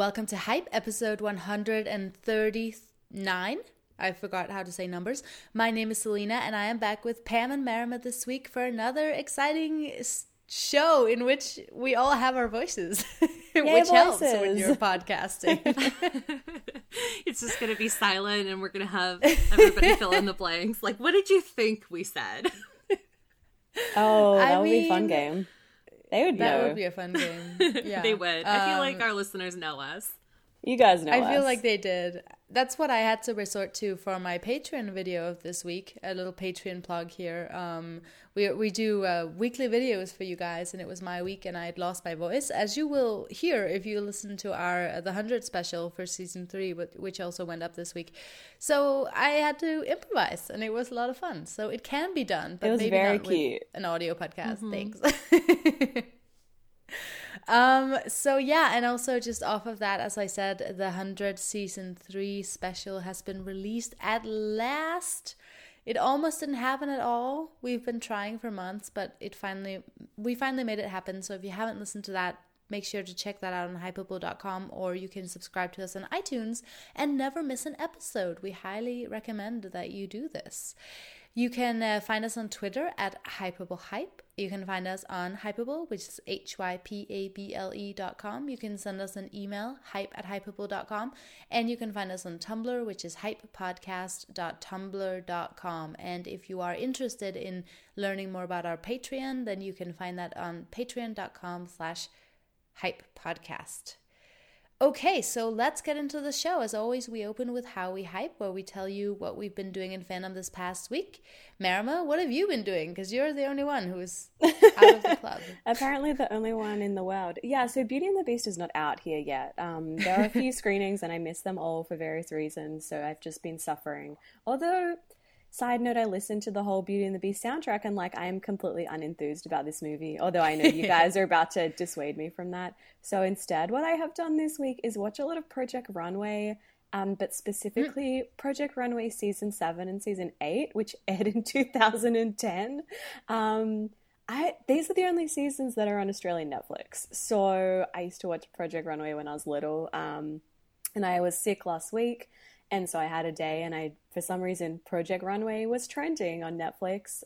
welcome to Hype, episode 139. I forgot how to say numbers. My name is Selena, and I am back with Pam and Marima this week for another exciting show in which we all have our voices, which helps when you're podcasting. It's just going to be silent, and we're going to have everybody fill in the blanks. Like, what did you think we said? Oh, that would be a fun game. They would know. That would be a fun game. Yeah. They would. I feel like our listeners know us. You guys know us. I feel like they did. That's what I had to resort to for my Patreon video of this week. A little Patreon plug here. We do weekly videos for you guys, and it was my week, and I had lost my voice, as you will hear if you listen to our the 100 special for season 3, which also went up this week. So I had to improvise, and it was a lot of fun. So it can be done, but maybe very not cute. with an audio podcast. Thanks. So yeah, and also just off of that, as I said, the 100 season 3 special has been released at last. It almost didn't happen at all. We've been trying for months, but we finally made it happen. So if you haven't listened to that, make sure to check that out on hypable.com, or you can subscribe to us on iTunes and never miss an episode. We highly recommend that you do this. You can find us on Twitter at HypableHype. You can find us on Hypable, which is hypable.com. You can send us an email, hype@hypable.com. And you can find us on Tumblr, which is hypepodcast.tumblr.com. And if you are interested in learning more about our Patreon, then you can find that on patreon.com/hypepodcast. Okay, so let's get into the show. As always, we open with How We Hype, where we tell you what we've been doing in fandom this past week. Marima, what have you been doing? Because you're the only one who's out of the club. Apparently the only one in the world. Yeah, so Beauty and the Beast is not out here yet. There are a few screenings, and I missed them all for various reasons, so I've just been suffering. Although, side note, I listened to the whole Beauty and the Beast soundtrack, and I am completely unenthused about this movie, although I know you guys are about to dissuade me from that. So instead, what I have done this week is watch a lot of Project Runway, but specifically Project Runway Season 7 and Season 8, which aired in 2010. These are the only seasons that are on Australian Netflix. So I used to watch Project Runway when I was little, and I was sick last week. And so I had a day, and for some reason, Project Runway was trending on Netflix.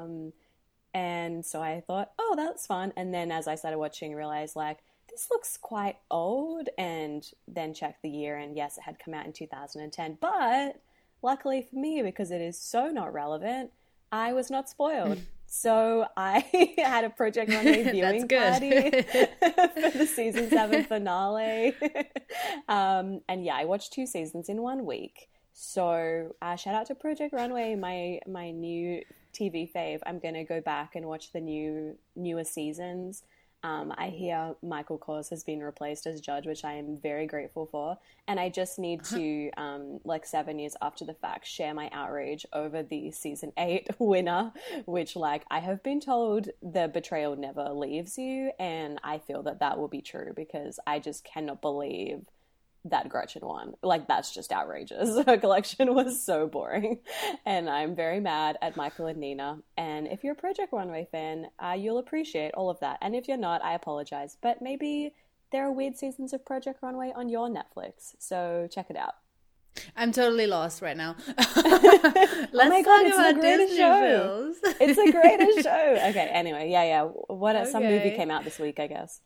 And so I thought, oh, that's fun. And then as I started watching, I realized, this looks quite old. And then checked the year, and yes, it had come out in 2010. But luckily for me, because it is so not relevant, I was not spoiled. So I had a Project Runway viewing party for the season 7 finale. And yeah, I watched 2 seasons in 1 week. So shout out to Project Runway, my new TV fave. I'm going to go back and watch the newer seasons. I hear Michael Kors has been replaced as judge, which I am very grateful for. And I just need to, 7 years after the fact, share my outrage over the season 8 winner, which, I have been told the betrayal never leaves you. And I feel that will be true, because I just cannot believe that Gretchen won. That's just outrageous. Her collection was so boring. And I'm very mad at Michael and Nina. And if you're a Project Runway fan, you'll appreciate all of that. And if you're not, I apologize. But maybe there are weird seasons of Project Runway on your Netflix. So check it out. I'm totally lost right now. Oh my God, it's the greatest Disney show. films. It's the greatest show. Okay, anyway, yeah. Some movie Okay. came out this week, I guess.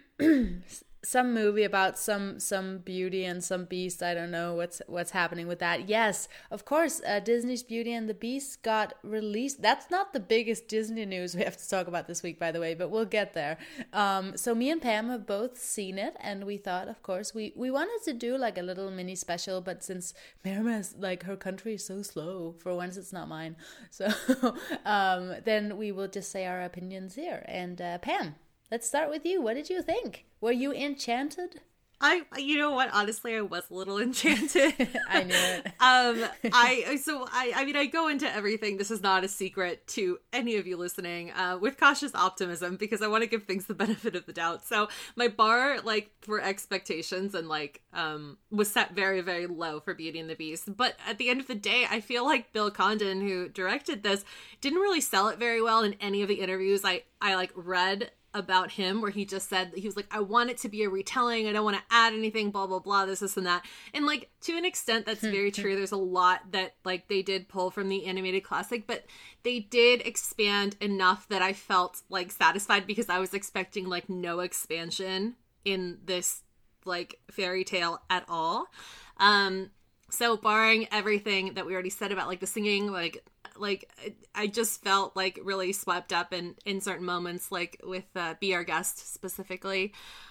Some movie about some beauty and some beast. I don't know what's happening with that. Yes, of course, Disney's Beauty and the Beast got released. That's not the biggest Disney news we have to talk about this week, by the way, but we'll get there. So me and Pam have both seen it, and we thought, of course, we wanted to do a little mini special, but since Marima's her country is so slow, for once it's not mine, so then we will just say our opinions here. And Pam, let's start with you. What did you think? Were you enchanted? You know what? Honestly, I was a little enchanted. I knew it. I go into everything. This is not a secret to any of you listening, with cautious optimism, because I want to give things the benefit of the doubt. So my bar, for expectations and was set very, very low for Beauty and the Beast. But at the end of the day, I feel like Bill Condon, who directed this, didn't really sell it very well in any of the interviews I read about him where he just said, he was like, I want it to be a retelling. I don't want to add anything, blah, blah, blah, this, and that. And like, to an extent, that's very true. There's a lot that like they did pull from the animated classic, but they did expand enough that I felt like satisfied, because I was expecting like no expansion in this like fairy tale at all. So barring everything that we already said about like the singing, like I just felt like really swept up in certain moments, like with Be Our Guest specifically.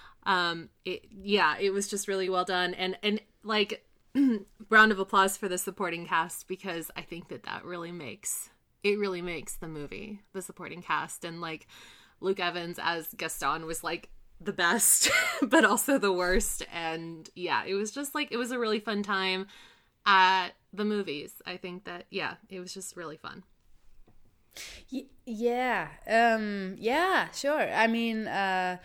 It was just really well done, and like round of applause for the supporting cast, because I think that really makes the movie, the supporting cast. And like Luke Evans as Gaston was like the best but also the worst, and yeah, it was just like, it was a really fun time at the movies. I think that it was just really fun. Yeah, sure. I mean, I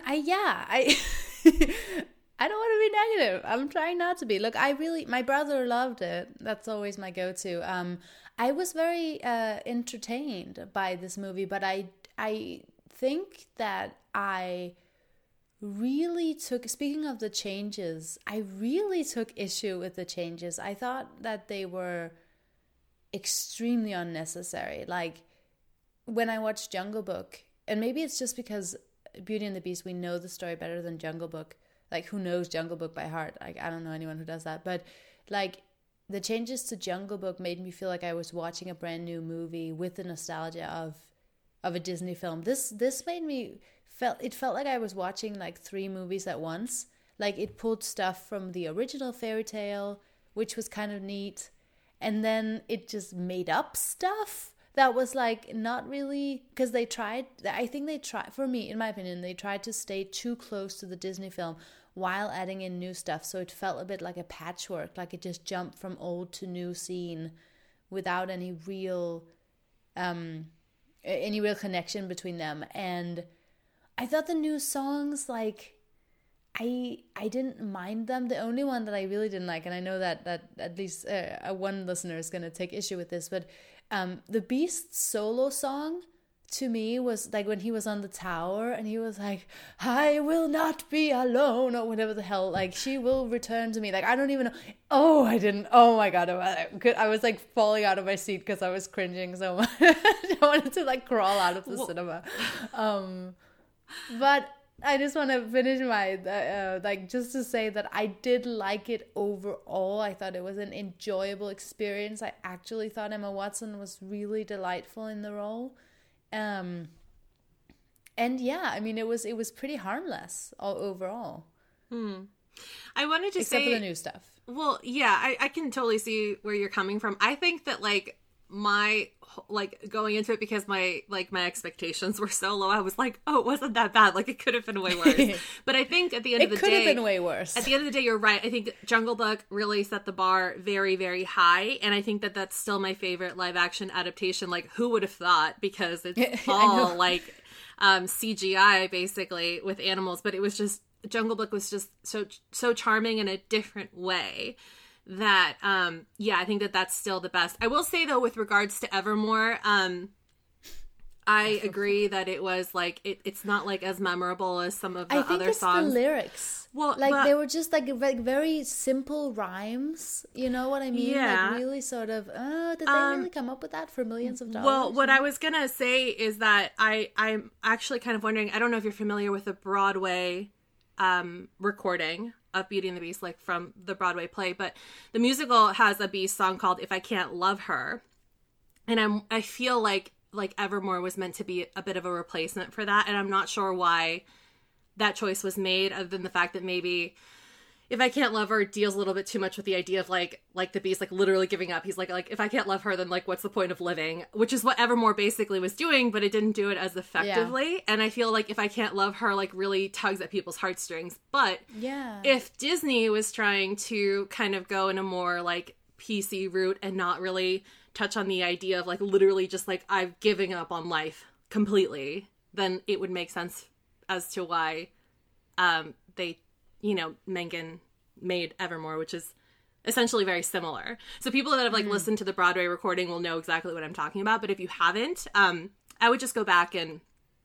I don't want to be negative. I'm trying not to be. Look, my brother loved it. That's always my go-to. I was very entertained by this movie, but I think that I really took, speaking of the changes, I really took issue with the changes. I thought that they were extremely unnecessary. Like, when I watched Jungle Book, and maybe it's just because Beauty and the Beast, we know the story better than Jungle Book. Like, who knows Jungle Book by heart? Like, I don't know anyone who does that. But, like, the changes to Jungle Book made me feel like I was watching a brand new movie with the nostalgia of a Disney film. This made me... It felt like I was watching like 3 movies at once. Like, it pulled stuff from the original fairy tale, which was kind of neat, and then it just made up stuff that was like not really, because I think they tried, for me, in my opinion, they tried to stay too close to the Disney film while adding in new stuff, so it felt a bit like a patchwork, like it just jumped from old to new scene without any real connection between them. And I thought the new songs, like, I didn't mind them. The only one that I really didn't like, and I know that at least one listener is going to take issue with this, but the Beast's solo song, to me, was like when he was on the tower and he was like, I will not be alone, or whatever the hell, like, she will return to me. Like, I don't even know. Oh my God. I was like falling out of my seat because I was cringing so much. I wanted to like crawl out of the cinema. But I just want to finish my, just to say that I did like it overall. I thought it was an enjoyable experience. I actually thought Emma Watson was really delightful in the role. And yeah, I mean, it was pretty harmless overall. I wanted to except say... for the new stuff. Well, yeah, I can totally see where you're coming from. I think that, like, my... like, going into it, because my expectations were so low, I was like, oh, it wasn't that bad, like, it could have been way worse. But I think at the end of the day, it could have been way worse. At the end of the day, you're right. I think Jungle Book really set the bar very, very high, and I think that that's still my favorite live action adaptation. Like, who would have thought, because it's all like CGI basically with animals, but it was just, Jungle Book was just so charming in a different way that I think that that's still the best. I will say, though, with regards to Evermore, I agree that it was like it's not like as memorable as some of the other songs. I think it's the lyrics. Well, like, they were just like very simple rhymes. You know what I mean? Yeah. Like, really sort of. Did they really come up with that for millions of dollars? Well, what I was gonna say is that I'm actually kind of wondering. I don't know if you're familiar with the Broadway recording of Beauty and the Beast, like from the Broadway play, but the musical has a Beast song called If I Can't Love Her, and I feel like Evermore was meant to be a bit of a replacement for that, and I'm not sure why that choice was made, other than the fact that maybe If I Can't Love Her deals a little bit too much with the idea of like the Beast like literally giving up. He's like if I can't love her, then like what's the point of living? Which is what Evermore basically was doing, but it didn't do it as effectively. Yeah. And I feel like If I Can't Love Her like really tugs at people's heartstrings. But if Disney was trying to kind of go in a more like PC route and not really touch on the idea of like literally just like I'm giving up on life completely, then it would make sense as to why they, you know, Menken made Evermore, which is essentially very similar. So people that have like listened to the Broadway recording will know exactly what I'm talking about. But if you haven't, I would just go back and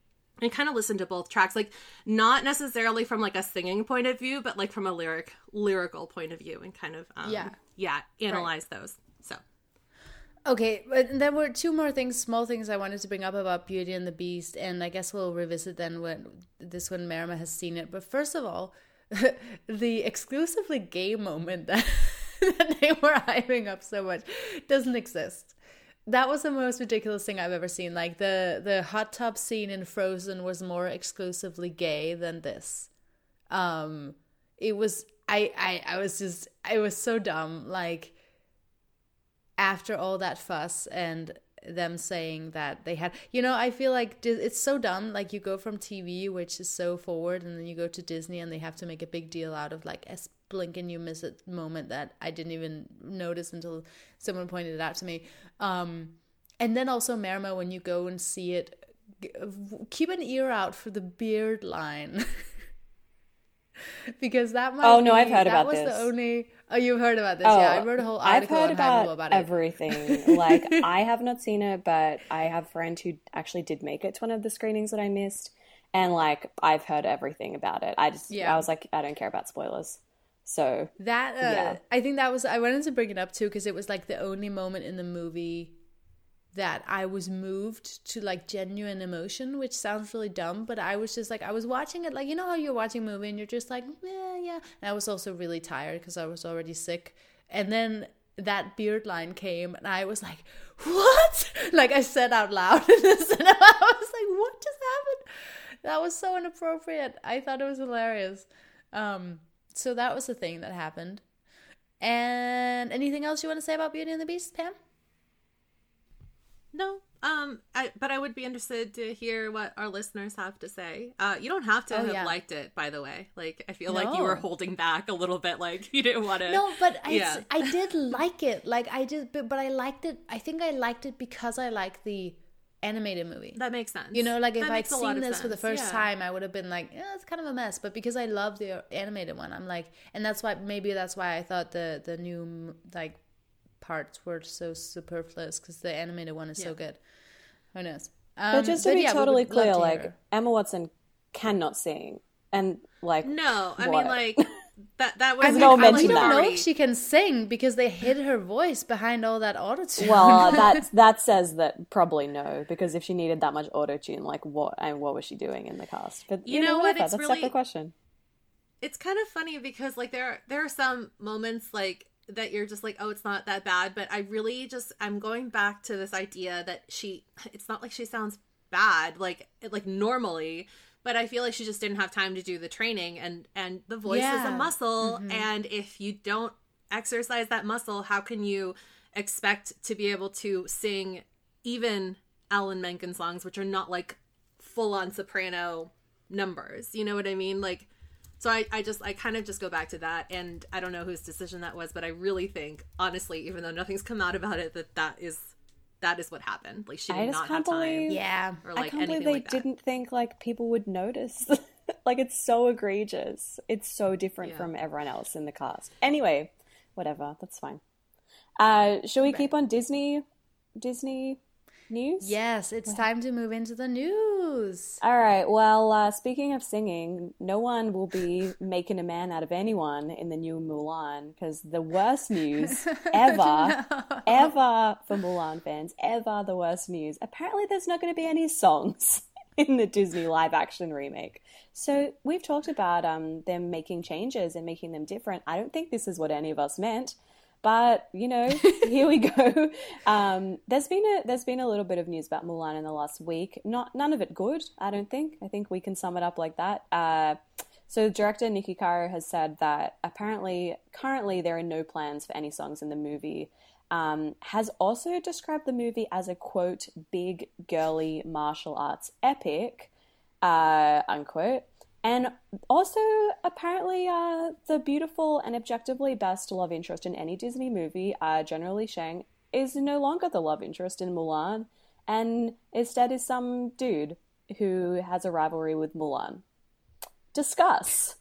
and kind of listen to both tracks, like not necessarily from like a singing point of view, but like from a lyrical point of view, and kind of analyze those. So okay, but there were two more small things I wanted to bring up about Beauty and the Beast, and I guess we'll revisit then when Marima has seen it. But first of all, the exclusively gay moment that they were hyping up so much doesn't exist. That was the most ridiculous thing I've ever seen. Like the hot tub scene in Frozen was more exclusively gay than this. It was it was so dumb. Like, after all that fuss and them saying that they had, I feel like it's so dumb. Like, you go from TV, which is so forward, and then you go to Disney and they have to make a big deal out of like a blink and you miss it moment that I didn't even notice until someone pointed it out to me. And then also, Marima, when you go and see it, keep an ear out for the beard line. Because that might I've heard about this. You've heard about this. Yeah, I wrote a whole article on Hannibal about it. Everything. Like, I have not seen it, but I have a friend who actually did make it to one of the screenings that I missed, and like, I've heard everything about it. I was like, I don't care about spoilers. So that I think that was, I wanted to bring it up too, because it was like the only moment in the movie that I was moved to like genuine emotion, which sounds really dumb, but I was just like, I was watching it like, you know how you're watching a movie and you're just like, yeah. And I was also really tired because I was already sick. And then that beard line came and I was like, what? Like, I said out loud in the cinema, I was like, what just happened? That was so inappropriate. I thought it was hilarious. So that was the thing that happened. And anything else you want to say about Beauty and the Beast, Pam? No, but I would be interested to hear what our listeners have to say. You don't have to have liked it, by the way. Like, I feel like you were holding back a little bit, like you didn't want to. No, but I did like it. Like, I did, but I liked it. I think I liked it because I like the animated movie. That makes sense. Like, if I'd seen this for the first time, I would have been like, it's kind of a mess. But because I love the animated one, I'm like, and that's why I thought the new like parts were so superfluous, because the animated one is so good. Who knows? But just to be totally clear, like, Emma Watson cannot sing, and like, no, I mean, like, that was no mention. We don't know if she can sing because they hid her voice behind all that autotune. Well, that says that probably no, because if she needed that much autotune, like, what was she doing in the cast? But you know what? That's a separate question. It's kind of funny because like there are some moments like that you're just like, oh, it's not that bad, but I'm going back to this idea that it's not like she sounds bad like normally, but I feel like she just didn't have time to do the training, and the voice is a muscle, and if you don't exercise that muscle, how can you expect to be able to sing even Alan Menken songs, which are not like full-on soprano numbers, you know what I mean? Like, so I kind of just go back to that, and I don't know whose decision that was, but I really think, honestly, even though nothing's come out about it, that is what happened. Like, she did not have time. Or like I can't believe they didn't think like people would notice. Like, it's so egregious. It's so different from everyone else in the cast. Anyway, whatever. That's fine. Shall we keep on Disney news? Yes, it's time to move into the news. All right. Well, speaking of singing, no one will be making a man out of anyone in the new Mulan, because the worst news ever, ever for Mulan fans, ever the worst news. Apparently, there's not going to be any songs in the Disney live-action remake. So we've talked about them making changes and making them different. I don't think this is what any of us meant. But, here we go. There's been a little bit of news about Mulan in the last week. None of it good, I don't think. I think we can sum it up like that. So director Niki Caro has said that apparently currently there are no plans for any songs in the movie. Has also described the movie as a, quote, big girly martial arts epic, unquote. And also, apparently, the beautiful and objectively best love interest in any Disney movie, General Li Shang, is no longer the love interest in Mulan, and instead is some dude who has a rivalry with Mulan. Discuss.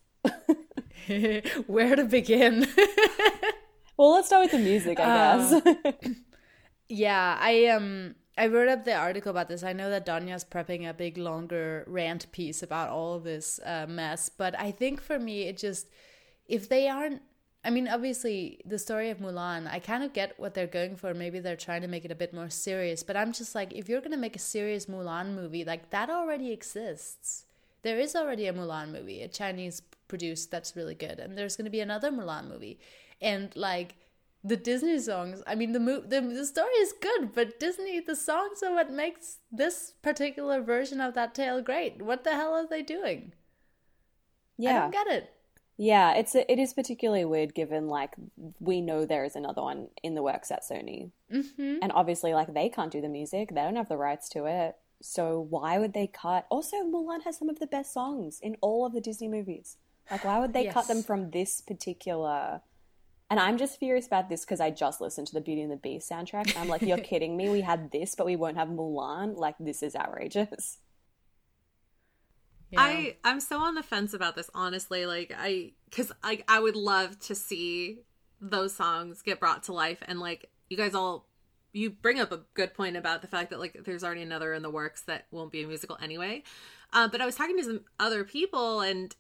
Where to begin? Well, let's start with the music, I guess. Yeah, I wrote up the article about this. I know that Danya's prepping a big, longer rant piece about all of this mess. But I think for me, it just, if they aren't, I mean, obviously, the story of Mulan, I kind of get what they're going for. Maybe they're trying to make it a bit more serious. But I'm just like, if you're going to make a serious Mulan movie, like, that already exists. There is already a Mulan movie, a Chinese produced, that's really good. And there's going to be another Mulan movie. And, like, the Disney songs, I mean, the story is good, but Disney, the songs are what makes this particular version of that tale great. What the hell are they doing? Yeah. I don't get it. Yeah, it is particularly weird given, like, we know there is another one in the works at Sony. Mm-hmm. And obviously, like, they can't do the music. They don't have the rights to it. So why would they cut? Also, Mulan has some of the best songs in all of the Disney movies. Like, why would they cut them from this particular... And I'm just furious about this because I just listened to the Beauty and the Beast soundtrack. And I'm like, you're kidding me? We had this, but we won't have Mulan? Like, this is outrageous. Yeah. I'm so on the fence about this, honestly. Like, because I would love to see those songs get brought to life. And, like, you bring up a good point about the fact that, like, there's already another in the works that won't be a musical anyway. But I was talking to some other people and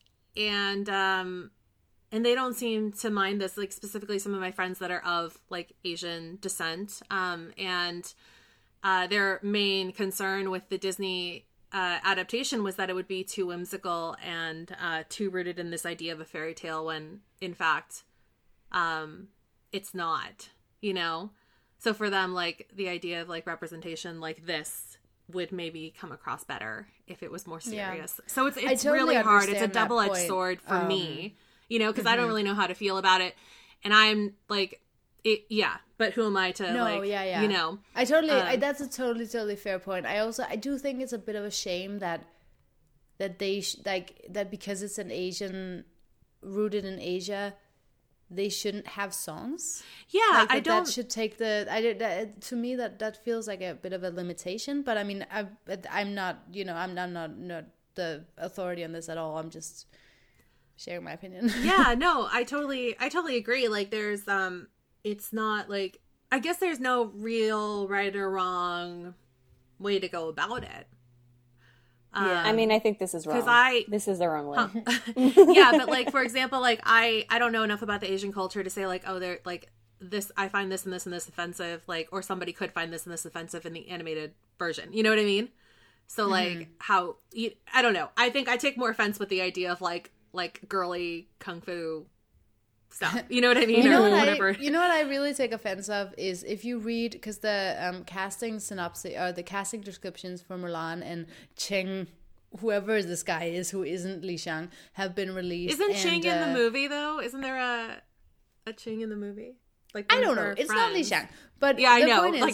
they don't seem to mind this, like, specifically some of my friends that are of, like, Asian descent. And their main concern with the Disney adaptation was that it would be too whimsical and too rooted in this idea of a fairy tale when, in fact, it's not, you know? So for them, like, the idea of, like, representation like this would maybe come across better if it was more serious. Yeah. So it's totally really hard. It's a double-edged sword for me. You know, because I don't really know how to feel about it. And I'm like, but who am I to, you know? That's a totally fair point. I do think it's a bit of a shame that they, that because it's an Asian, rooted in Asia, they shouldn't have songs. Yeah, like, that should take to me, that feels like a bit of a limitation. But I mean, I'm not, you know, I'm not the authority on this at all. I'm just sharing my opinion. Yeah, no, I totally agree. Like, there's it's not like, I guess there's no real right or wrong way to go about it. Yeah, I mean, I think this is wrong. This is the wrong way. Yeah, but, like, for example, like, I don't know enough about the Asian culture to say, like, oh, they're like this, I find this and this and this offensive, like, or somebody could find this and this offensive in the animated version. You know what I mean? So, like, I don't know. I think I take more offense with the idea of like girly kung fu stuff. You know what I mean? You know what I really take offense of is if you read, because the casting synopsis or the casting descriptions for Mulan and Cheng, whoever this guy is who isn't Li Shang, have been released. Isn't Cheng in the movie though? Isn't there a Cheng in the movie? Like, I don't know. It's not Li Shang, but yeah, I know. Point is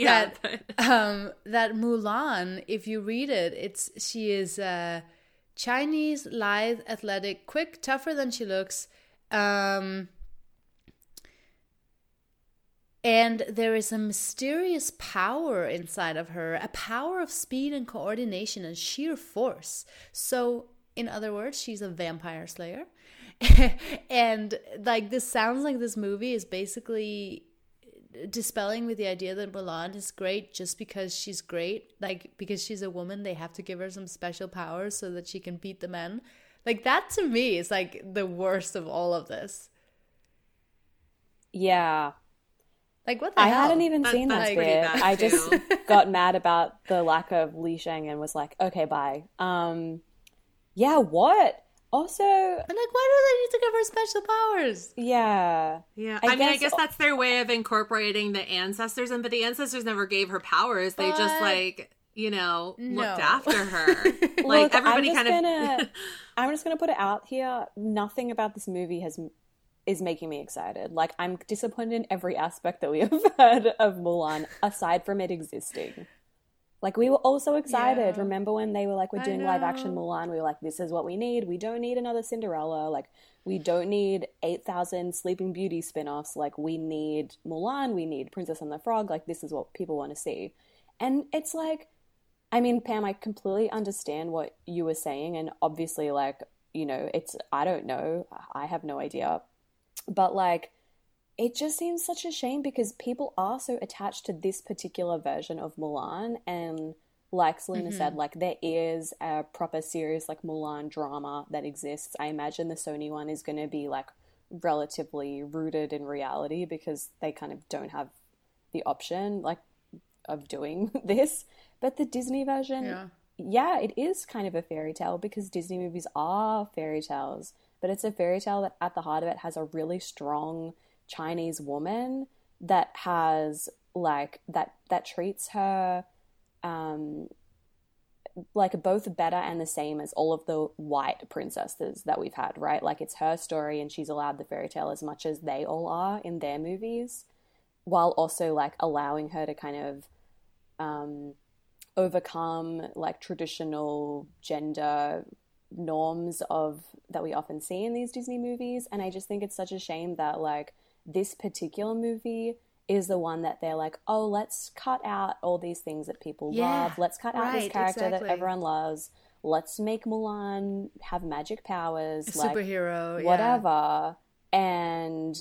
that Mulan, if you read it, she is Chinese, lithe, athletic, quick, tougher than she looks. And there is a mysterious power inside of her, a power of speed and coordination and sheer force. So, in other words, she's a vampire slayer. And, like, this sounds like this movie is basically dispelling with the idea that Mulan is great just because she's great. Like, because she's a woman, they have to give her some special powers so that she can beat the men. Like, that to me is, like, the worst of all of this. Yeah. Like, what the hell? I hadn't even seen that bit. I just got mad about the lack of Li Shang and was like, okay, bye. Yeah, what? Also... And, like, why do they need to give her special powers? Yeah. Yeah. I guess that's their way of incorporating the ancestors, but the ancestors never gave her powers. They just, like... you know, looked after her. Like, look, everybody I'm just gonna put it out here. Nothing about this movie is making me excited. Like, I'm disappointed in every aspect that we have heard of Mulan, aside from it existing. Like, we were all so excited. Yeah. Remember when they were like, we're doing live action Mulan? We were like, this is what we need. We don't need another Cinderella. Like, we don't need 8,000 Sleeping Beauty spin-offs. Like, we need Mulan. We need Princess and the Frog. Like, this is what people want to see. And it's like, I mean, Pam, I completely understand what you were saying. And obviously, like, you know, I don't know. I have no idea. But, like, it just seems such a shame because people are so attached to this particular version of Mulan, and like Selena said, like there is a proper serious like Mulan drama that exists. I imagine the Sony one is going to be like relatively rooted in reality because they kind of don't have the option like of doing this. But the Disney version, yeah, it is kind of a fairy tale because Disney movies are fairy tales, but it's a fairy tale that at the heart of it has a really strong Chinese woman that has like that treats her like both better and the same as all of the white princesses that we've had, right? Like it's her story and she's allowed the fairy tale as much as they all are in their movies, while also like allowing her to kind of overcome like traditional gender norms of that we often see in these Disney movies. And I just think it's such a shame that like this particular movie is the one that they're like, oh, let's cut out all these things that people love. Let's cut out this character that everyone loves. Let's make Mulan have magic powers, superhero, whatever. And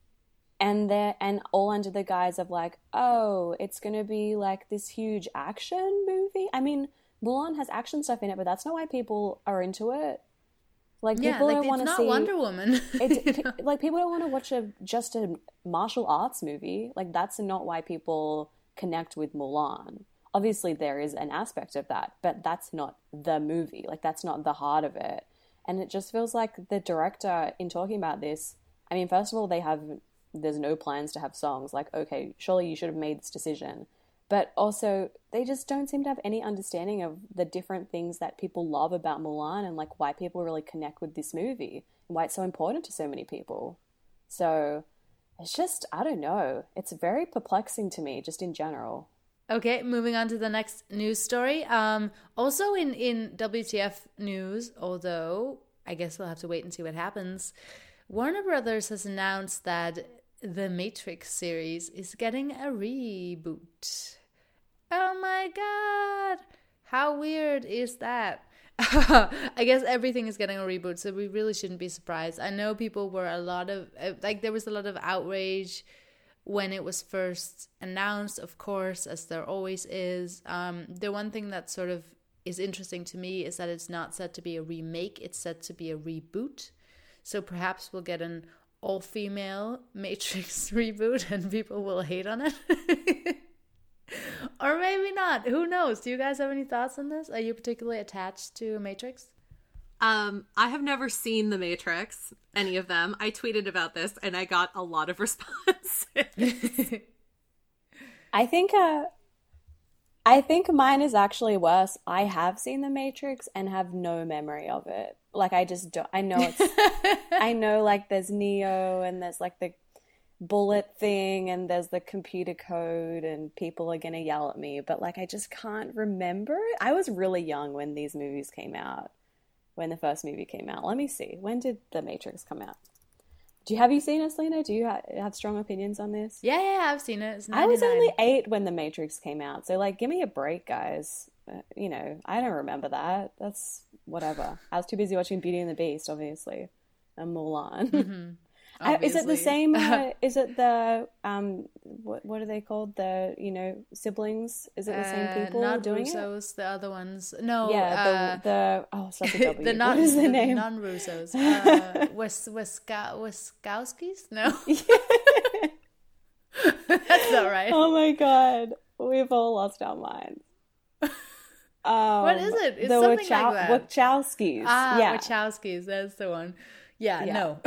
all under the guise of like, oh, it's gonna be like this huge action movie. I mean, Mulan has action stuff in it, but that's not why people are into it. Like people don't want to see Wonder Woman. Like people don't want to watch just a martial arts movie. Like that's not why people connect with Mulan. Obviously there is an aspect of that, but that's not the movie. Like that's not the heart of it. And it just feels like the director in talking about this, I mean, first of all, there's no plans to have songs. Like, okay, surely you should have made this decision. But also, they just don't seem to have any understanding of the different things that people love about Mulan and like why people really connect with this movie and why it's so important to so many people. So it's just, I don't know. It's very perplexing to me, just in general. Okay, moving on to the next news story. Also in WTF news, although I guess we'll have to wait and see what happens, Warner Brothers has announced that the Matrix series is getting a reboot. Oh my god! How weird is that? I guess everything is getting a reboot, so we really shouldn't be surprised. I know people were there was a lot of outrage when it was first announced, of course, as there always is. The one thing that sort of is interesting to me is that it's not set to be a remake, it's set to be a reboot. So perhaps we'll get an all-female Matrix reboot and people will hate on it. Or maybe not. Who knows? Do you guys have any thoughts on this? Are you particularly attached to Matrix? I have never seen The Matrix, any of them. I tweeted about this and I got a lot of responses. I think mine is actually worse. I have seen The Matrix and have no memory of it. Like I just don't. I know I know like there's Neo and there's like the bullet thing and there's the computer code and people are gonna yell at me, but like I just can't remember it. I was really young when these movies came out. When the first movie came out. Let me see. When did The Matrix come out? Have you seen it, Selena? Do you have strong opinions on this? Yeah, I've seen it. It's 99. I was only 8 when The Matrix came out, so like, give me a break, guys. You know, I don't remember that. That's whatever. I was too busy watching Beauty and the Beast, obviously, and Mulan. Mm-hmm. Is it the same? Is it the what are they called? The siblings? Is it the same people not doing Russos, it? The other ones. No. Yeah, what is the name? Non-Russos. Weskowskis? No. That's not right. Oh my god, we've all lost our minds. What is it? It's something like that. Wachowskis. Yeah, Wachowskis. That's the one. Yeah. No.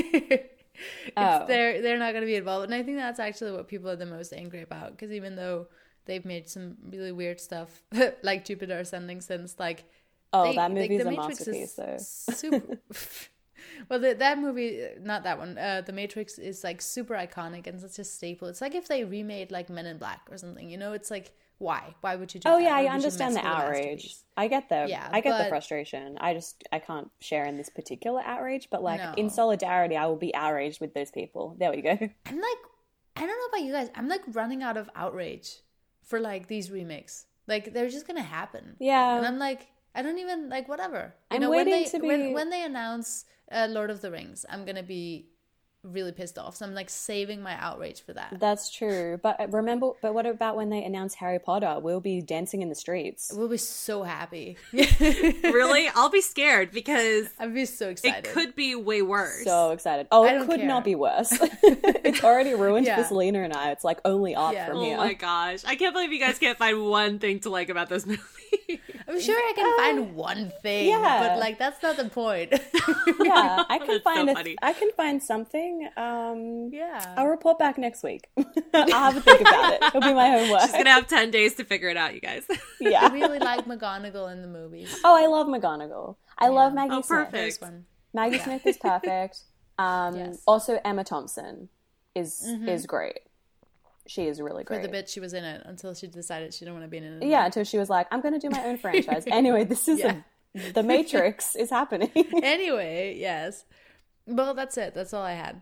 They're not going to be involved, and I think that's actually what people are the most angry about. Because even though they've made some really weird stuff, like Jupiter Ascending, since like that movie is a masterpiece. So super. Well, that movie, not that one. The Matrix is like super iconic and such a staple. It's like if they remade like Men in Black or something. It's like. Why would you do that? Yeah, I understand the outrage. I get the frustration. I can't share in this particular outrage, but like in solidarity, I will be outraged with those people. There we go. I'm like, I don't know about you guys. I'm like running out of outrage for like these remakes. Like they're just gonna happen. Yeah. And I'm like, I don't even like whatever. I'm waiting to be when they announce Lord of the Rings, I'm gonna be really pissed off. So I'm like saving my outrage for that. That's true. But what about when they announce Harry Potter? We'll be dancing in the streets. We'll be so happy. Really? I'll be scared because I'd be so excited. it could be way worse. So excited. Oh, I it don't could care. not be worse. It's already ruined Yeah. for Selena and I. It's like only up Yeah. from Oh here. my gosh. I can't believe you guys can't find one thing to like about this movie. I'm sure I can find one thing, yeah. but like that's not the point. Yeah, I can That's find so funny. I can find something. Yeah. I'll report back next week. I'll have a think about it. It'll be my homework. She's gonna have 10 days to figure it out, you guys. Yeah. I really like McGonagall in the movies. Oh, I love McGonagall. I love Maggie Oh, Smith. perfect. There's one. Maggie Smith is perfect. Yes. Also, Emma Thompson is great. She is really For great. the bit she was in it until she decided she didn't want to be in it. Yeah, until she was like, I'm going to do my own franchise. Anyway, this is Yeah. The Matrix is happening. Anyway, yes. Well, that's it. That's all I had.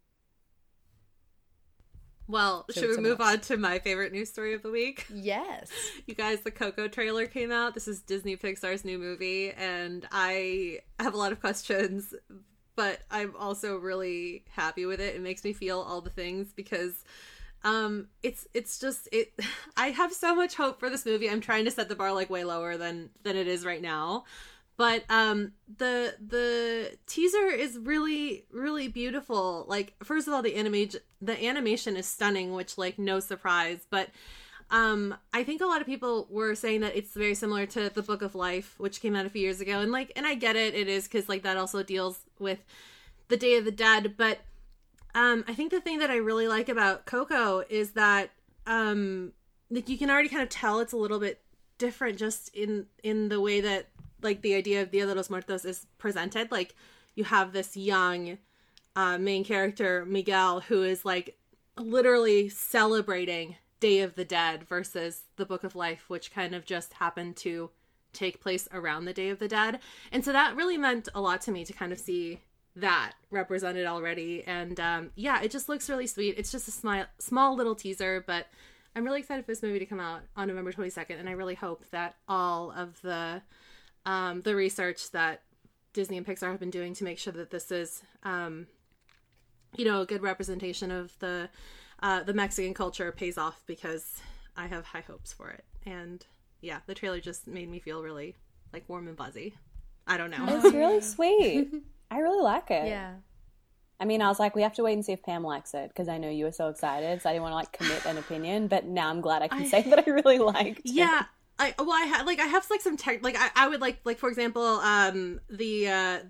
Well, So should we someone move on to my favorite news story of the week? Yes. You guys, the Coco trailer came out. This is Disney Pixar's new movie, and I have a lot of questions, but I'm also really happy with it. It makes me feel all the things because it's just I have so much hope for this movie. I'm trying to set the bar like way lower than it is right now. But the teaser is really, really beautiful. Like, first of all, the animation is stunning, which, like, no surprise. But I think a lot of people were saying that it's very similar to The Book of Life, which came out a few years ago. And I get it. It is because, like, that also deals with the Day of the Dead. But I think the thing that I really like about Coco is that like, you can already kind of tell it's a little bit different just in the way that, like, the idea of Dia de los Muertos is presented. Like, you have this young main character, Miguel, who is, like, literally celebrating Day of the Dead versus The Book of Life, which kind of just happened to take place around the Day of the Dead. And so that really meant a lot to me to kind of see that represented already. And yeah, it just looks really sweet. It's just a small little teaser, but I'm really excited for this movie to come out on November 22nd. And I really hope that all of the research that Disney and Pixar have been doing to make sure that this is, you know, a good representation of the Mexican culture pays off, because I have high hopes for it. And yeah, the trailer just made me feel really, like, warm and fuzzy. I don't know. It's really sweet. I really like it. Yeah. I mean, I was like, we have to wait and see if Pam likes it, because I know you were so excited, so I didn't want to, like, commit an opinion, but now I'm glad I can say that I really liked it. Yeah. I have like some tech, like I would like for example, the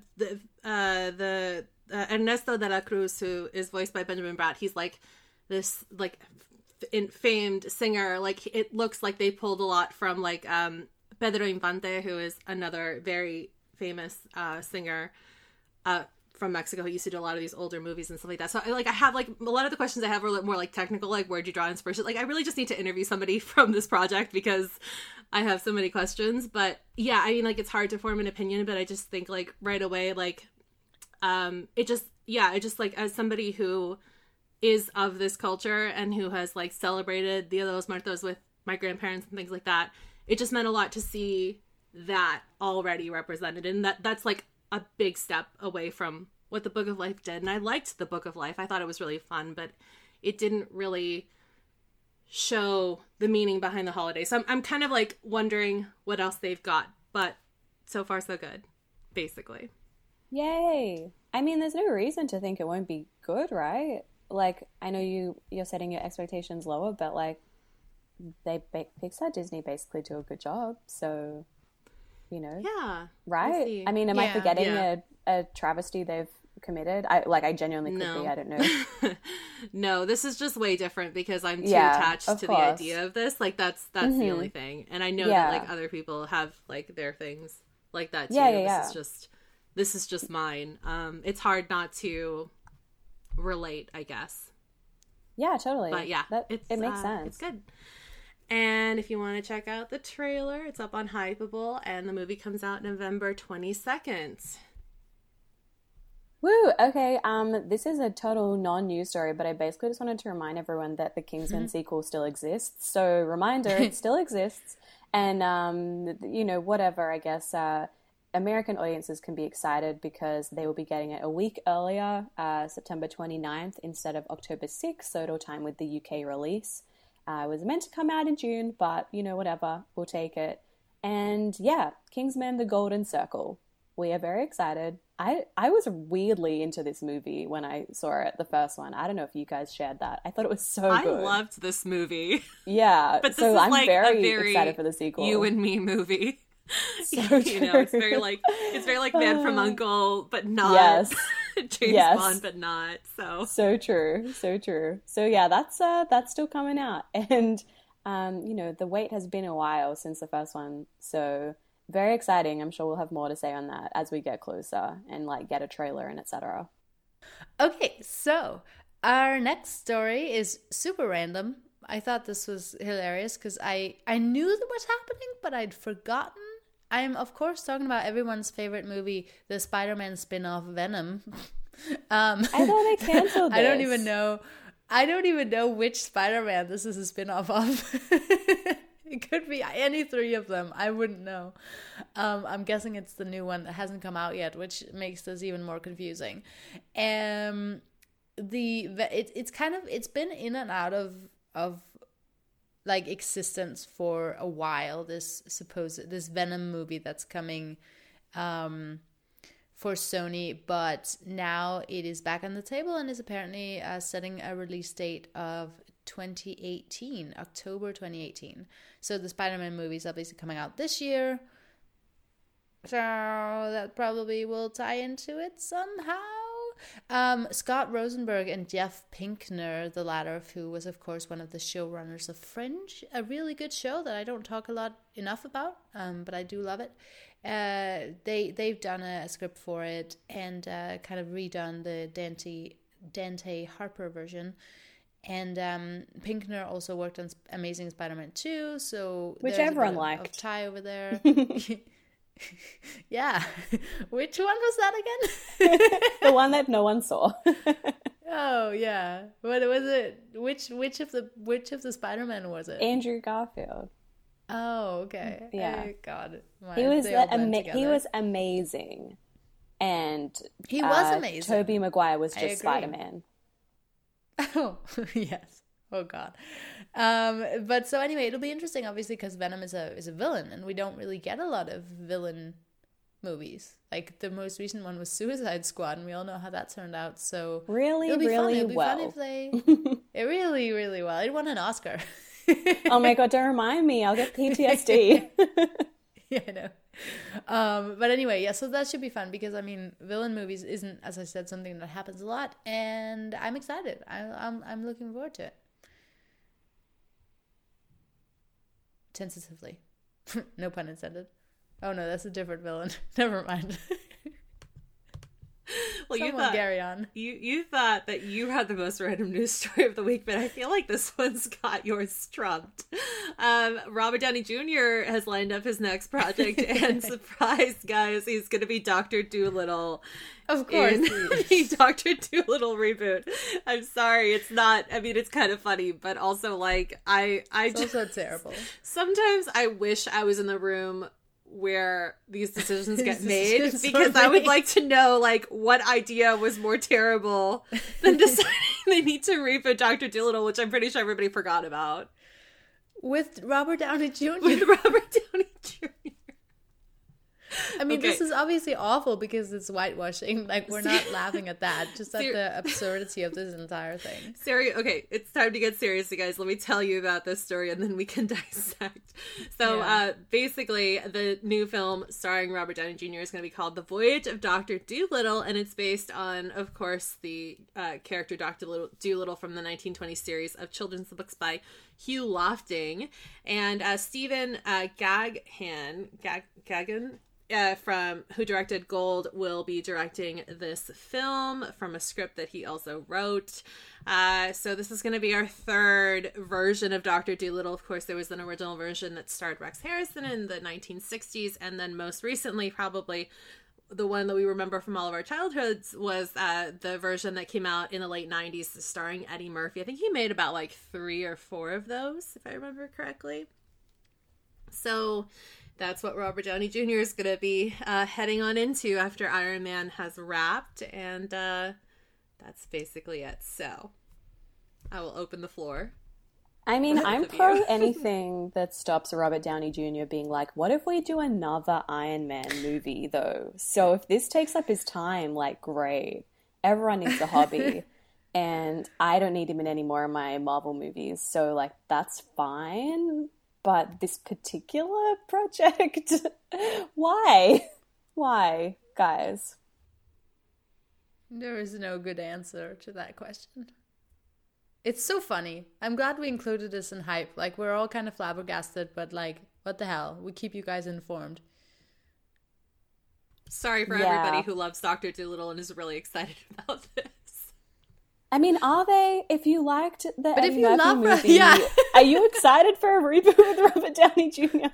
Ernesto de la Cruz, who is voiced by Benjamin Bratt. He's like this, like, famed singer. Like, it looks like they pulled a lot from, like, Pedro Infante, who is another very famous singer from Mexico, who used to do a lot of these older movies and stuff like that. So, like, I have, like, a lot of the questions I have are more, like, technical, like, where'd you draw inspiration? Like, I really just need to interview somebody from this project, because I have so many questions. But yeah, I mean, like, it's hard to form an opinion, but I just think, like, right away, like, it just, like, as somebody who is of this culture and who has, like, celebrated Dia de los Muertos with my grandparents and things like that, it just meant a lot to see that already represented. And that's, like, a big step away from what the Book of Life did. And I liked the Book of Life. I thought it was really fun, but it didn't really show the meaning behind the holiday. So I'm kind of, like, wondering what else they've got, but so far so good, basically. Yay. I mean, there's no reason to think it won't be good, right? Like, I know you're setting your expectations lower, but, like, Pixar, Disney basically do a good job, so, you know. Yeah. Right? We'll see. I mean, am I Yeah. forgetting Yeah. a travesty they've committed? I genuinely could No. be. I don't know. No, this is just way different because I'm too Yeah, attached of to course. the idea of this. Like, that's the only thing. And I know Yeah. that, like, other people have, like, their things like that too. Yeah. This is just mine. It's hard not to relate, I guess. Yeah, totally. But yeah, it makes sense. It's good. And if you want to check out the trailer, it's up on Hypable, and the movie comes out November 22nd. Woo! Okay, this is a total non-news story, but I basically just wanted to remind everyone that the Kingsman sequel still exists. So, reminder, it still exists. And, you know, whatever, I guess, American audiences can be excited because they will be getting it a week earlier, September 29th instead of October 6th, so it'll time with the UK release. It was meant to come out in June, but, whatever, we'll take it. And yeah, Kingsman: The Golden Circle. We are very excited. I was weirdly into this movie when I saw it, the first one. I don't know if you guys shared that. I thought it was so good. I loved this movie. Yeah, but this so is I'm like very excited for the sequel. You and me movie. So true. It's very like Man from U.N.C.L.E., but not. Yes. James Bond, but not. So true. So yeah, that's still coming out, and the wait has been a while since the first one, so very exciting. I'm sure we'll have more to say on that as we get closer and like get a trailer and etc. Okay, so our next story is super random. I thought this was hilarious because I knew that was happening, but I'd forgotten. I'm, of course, talking about everyone's favorite movie, the Spider-Man spin-off Venom. I thought they canceled this. I don't even know which Spider-Man this is a spin-off of. It could be any three of them. I wouldn't know. I'm guessing it's the new one that hasn't come out yet, which makes this even more confusing. It's been in and out of like existence for a while, this Venom movie that's coming for Sony, but now it is back on the table and is apparently setting a release date of 2018, October 2018. So the Spider-Man movie is obviously coming out this year, so that probably will tie into it somehow. Scott Rosenberg and Jeff Pinkner, the latter of who was, of course, one of the showrunners of Fringe, a really good show that I don't talk enough about, but I do love it. They've done a script for it and kind of redone the Dante Harper version. And Pinkner also worked on Amazing Spider-Man 2, so which everyone liked. Of tie over there. Yeah. Which one was that again? The one that no one saw. Oh yeah. What was it? Which of the Spider-Man was it? Andrew Garfield. Oh, okay. Yeah. God. He was amazing. And he was amazing. Tobey Maguire was just Spider-Man. Oh, yes. Oh God. But so anyway, it'll be interesting, obviously, because Venom is a villain, and we don't really get a lot of villain movies. Like the most recent one was Suicide Squad, and we all know how that turned out. So really, it'll be really fun. It'll be well. fun if they it really, really well. It won an Oscar. Oh my God! Don't remind me. I'll get PTSD. Yeah, I know. But anyway, yeah. So that should be fun because I mean, villain movies isn't, as I said, something that happens a lot, and I'm excited. I'm looking forward to it. Tentatively. No pun intended. Oh no, that's a different villain. Never mind. Well, carry on. You thought that you had the most random news story of the week, but I feel like this one's got yours trumped. Robert Downey Jr. has lined up his next project, and surprise, guys, he's going to be Dr. Dolittle. Of course, in the Dr. Dolittle reboot. I'm sorry, it's not. I mean, it's kind of funny, but also like it's also terrible. Sometimes I wish I was in the room where these decisions get made because I would like to know like what idea was more terrible than deciding they need to reboot Dr. Dolittle, which I'm pretty sure everybody forgot about. With Robert Downey Jr. With Robert Downey Jr. I mean, okay. This is obviously awful because it's whitewashing. Like, we're not laughing at that, just at the absurdity of this entire thing. Okay, it's time to get serious, you guys. Let me tell you about this story and then we can dissect. So, basically, the new film starring Robert Downey Jr. is going to be called The Voyage of Dr. Dolittle, and it's based on, of course, the character Dr. Dolittle from the 1920 series of children's books by Hugh Lofting. And Stephen Gaghan, from who directed Gold, will be directing this film from a script that he also wrote. So this is going to be our third version of Dr. Dolittle. Of course, there was an original version that starred Rex Harrison in the 1960s, and then most recently, probably the one that we remember from all of our childhoods, was the version that came out in the late 90s starring Eddie Murphy. I think he made about like 3 or 4 of those, if I remember correctly. So That's what Robert Downey Jr. is going to be heading on into after Iron Man has wrapped, and that's basically it. So I will open the floor. I mean, I'm pro anything that stops Robert Downey Jr. being like, what if we do another Iron Man movie, though? So if this takes up his time, like, great. Everyone needs a hobby. And I don't need him in any more of my Marvel movies. So, like, that's fine. But this particular project, why? Why, guys? There is no good answer to that question. It's so funny. I'm glad we included this in hype. Like, we're all kind of flabbergasted, but like, what the hell? We keep you guys informed. Sorry for everybody who loves Dr. Dolittle and is really excited about this. I mean, are they? If you liked the Eddie Eddie Murphy movie, yeah. Are you excited for a reboot with Robert Downey Jr.?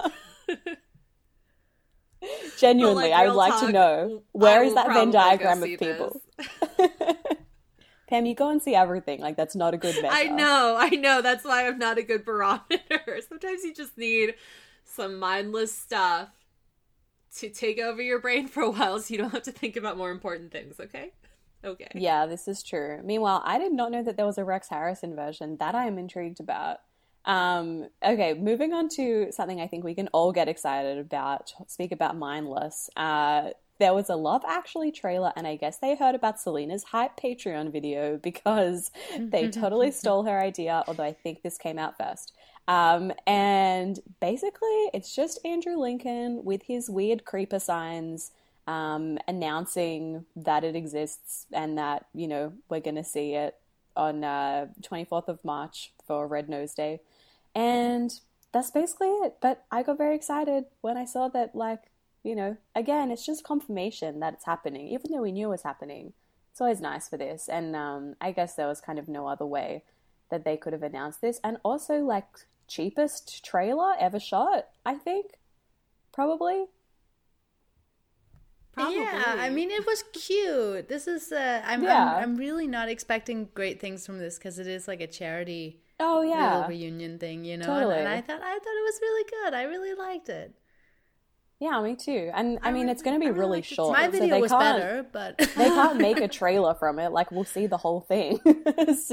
Genuinely, I would like to know, where is that Venn diagram of people? Pam, you go and see everything. Like, that's not a good measure. I know. That's why I'm not a good barometer. Sometimes you just need some mindless stuff to take over your brain for a while so you don't have to think about more important things, okay? Okay. Yeah, this is true. Meanwhile, I did not know that there was a Rex Harrison version. That I am intrigued about. Okay, moving on to something I think we can all get excited about, speak about mindless. There was a Love Actually trailer, and I guess they heard about Selena's hype Patreon video because they totally stole her idea, although I think this came out first. And basically, it's just Andrew Lincoln with his weird creeper signs announcing that it exists and that, you know, we're going to see it on 24th of March for Red Nose Day. And that's basically it. But I got very excited when I saw that, like, you know, again, it's just confirmation that it's happening, even though we knew it was happening. It's always nice for this. And I guess there was kind of no other way that they could have announced this. And also, like, cheapest trailer ever shot, I think. Probably. Yeah, I mean, it was cute. This is, I'm really not expecting great things from this because it is like a charity little reunion thing, you know? Totally. And I thought it was really good. I really liked it. Yeah, me too. And I mean, it's going to be really short. My video was better, but they can't make a trailer from it. Like, we'll see the whole thing. So it's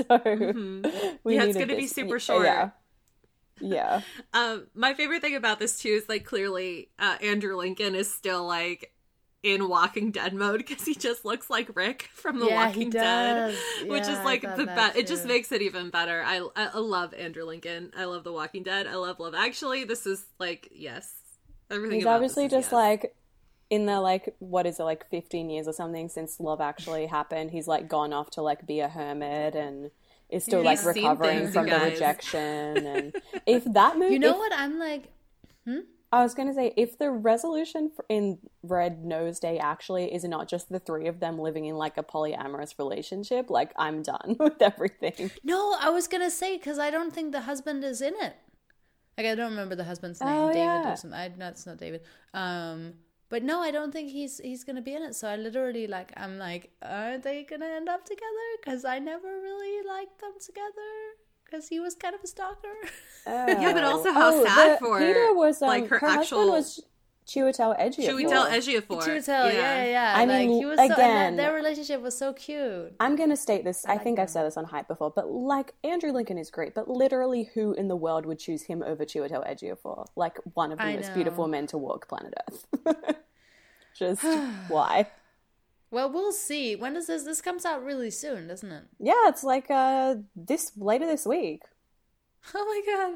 going to be super short. Yeah. My favorite thing about this too is, like, clearly Andrew Lincoln is still like in Walking Dead mode because he just looks like Rick from The Walking Dead, which is like the best. It just makes it even better. I love Andrew Lincoln. I love The Walking Dead. I love Love Actually. This is like, yes. Everything. He's obviously just like in the, like, what is it, like 15 years or something since Love Actually happened. He's like gone off to like be a hermit and is still like recovering from the rejection. And if that movie, you know what I'm like, I was gonna say, if the resolution in Red Nose Day actually is not just the three of them living in like a polyamorous relationship, like, I'm done with everything. No, I was gonna say, because I don't think the husband is in it. Like, I don't remember the husband's name, David or something. It's not David. But no, I don't think he's gonna be in it. So I literally, like, I'm like, are they gonna end up together? Because I never really liked them together. Because he was kind of a stalker. Yeah, but also how sad for Peter was like her husband was Chiwetel Ejiofor. Chiwetel, yeah. I mean, he was again, their relationship was so cute. I'm going to state this. I think I've said this on Hype before, but like, Andrew Lincoln is great, but literally who in the world would choose him over Chiwetel Ejiofor? Like, one of the most beautiful men to walk planet Earth. Just why? Well, we'll see. When does this comes out really soon, doesn't it? Yeah, it's like later this week. Oh my god.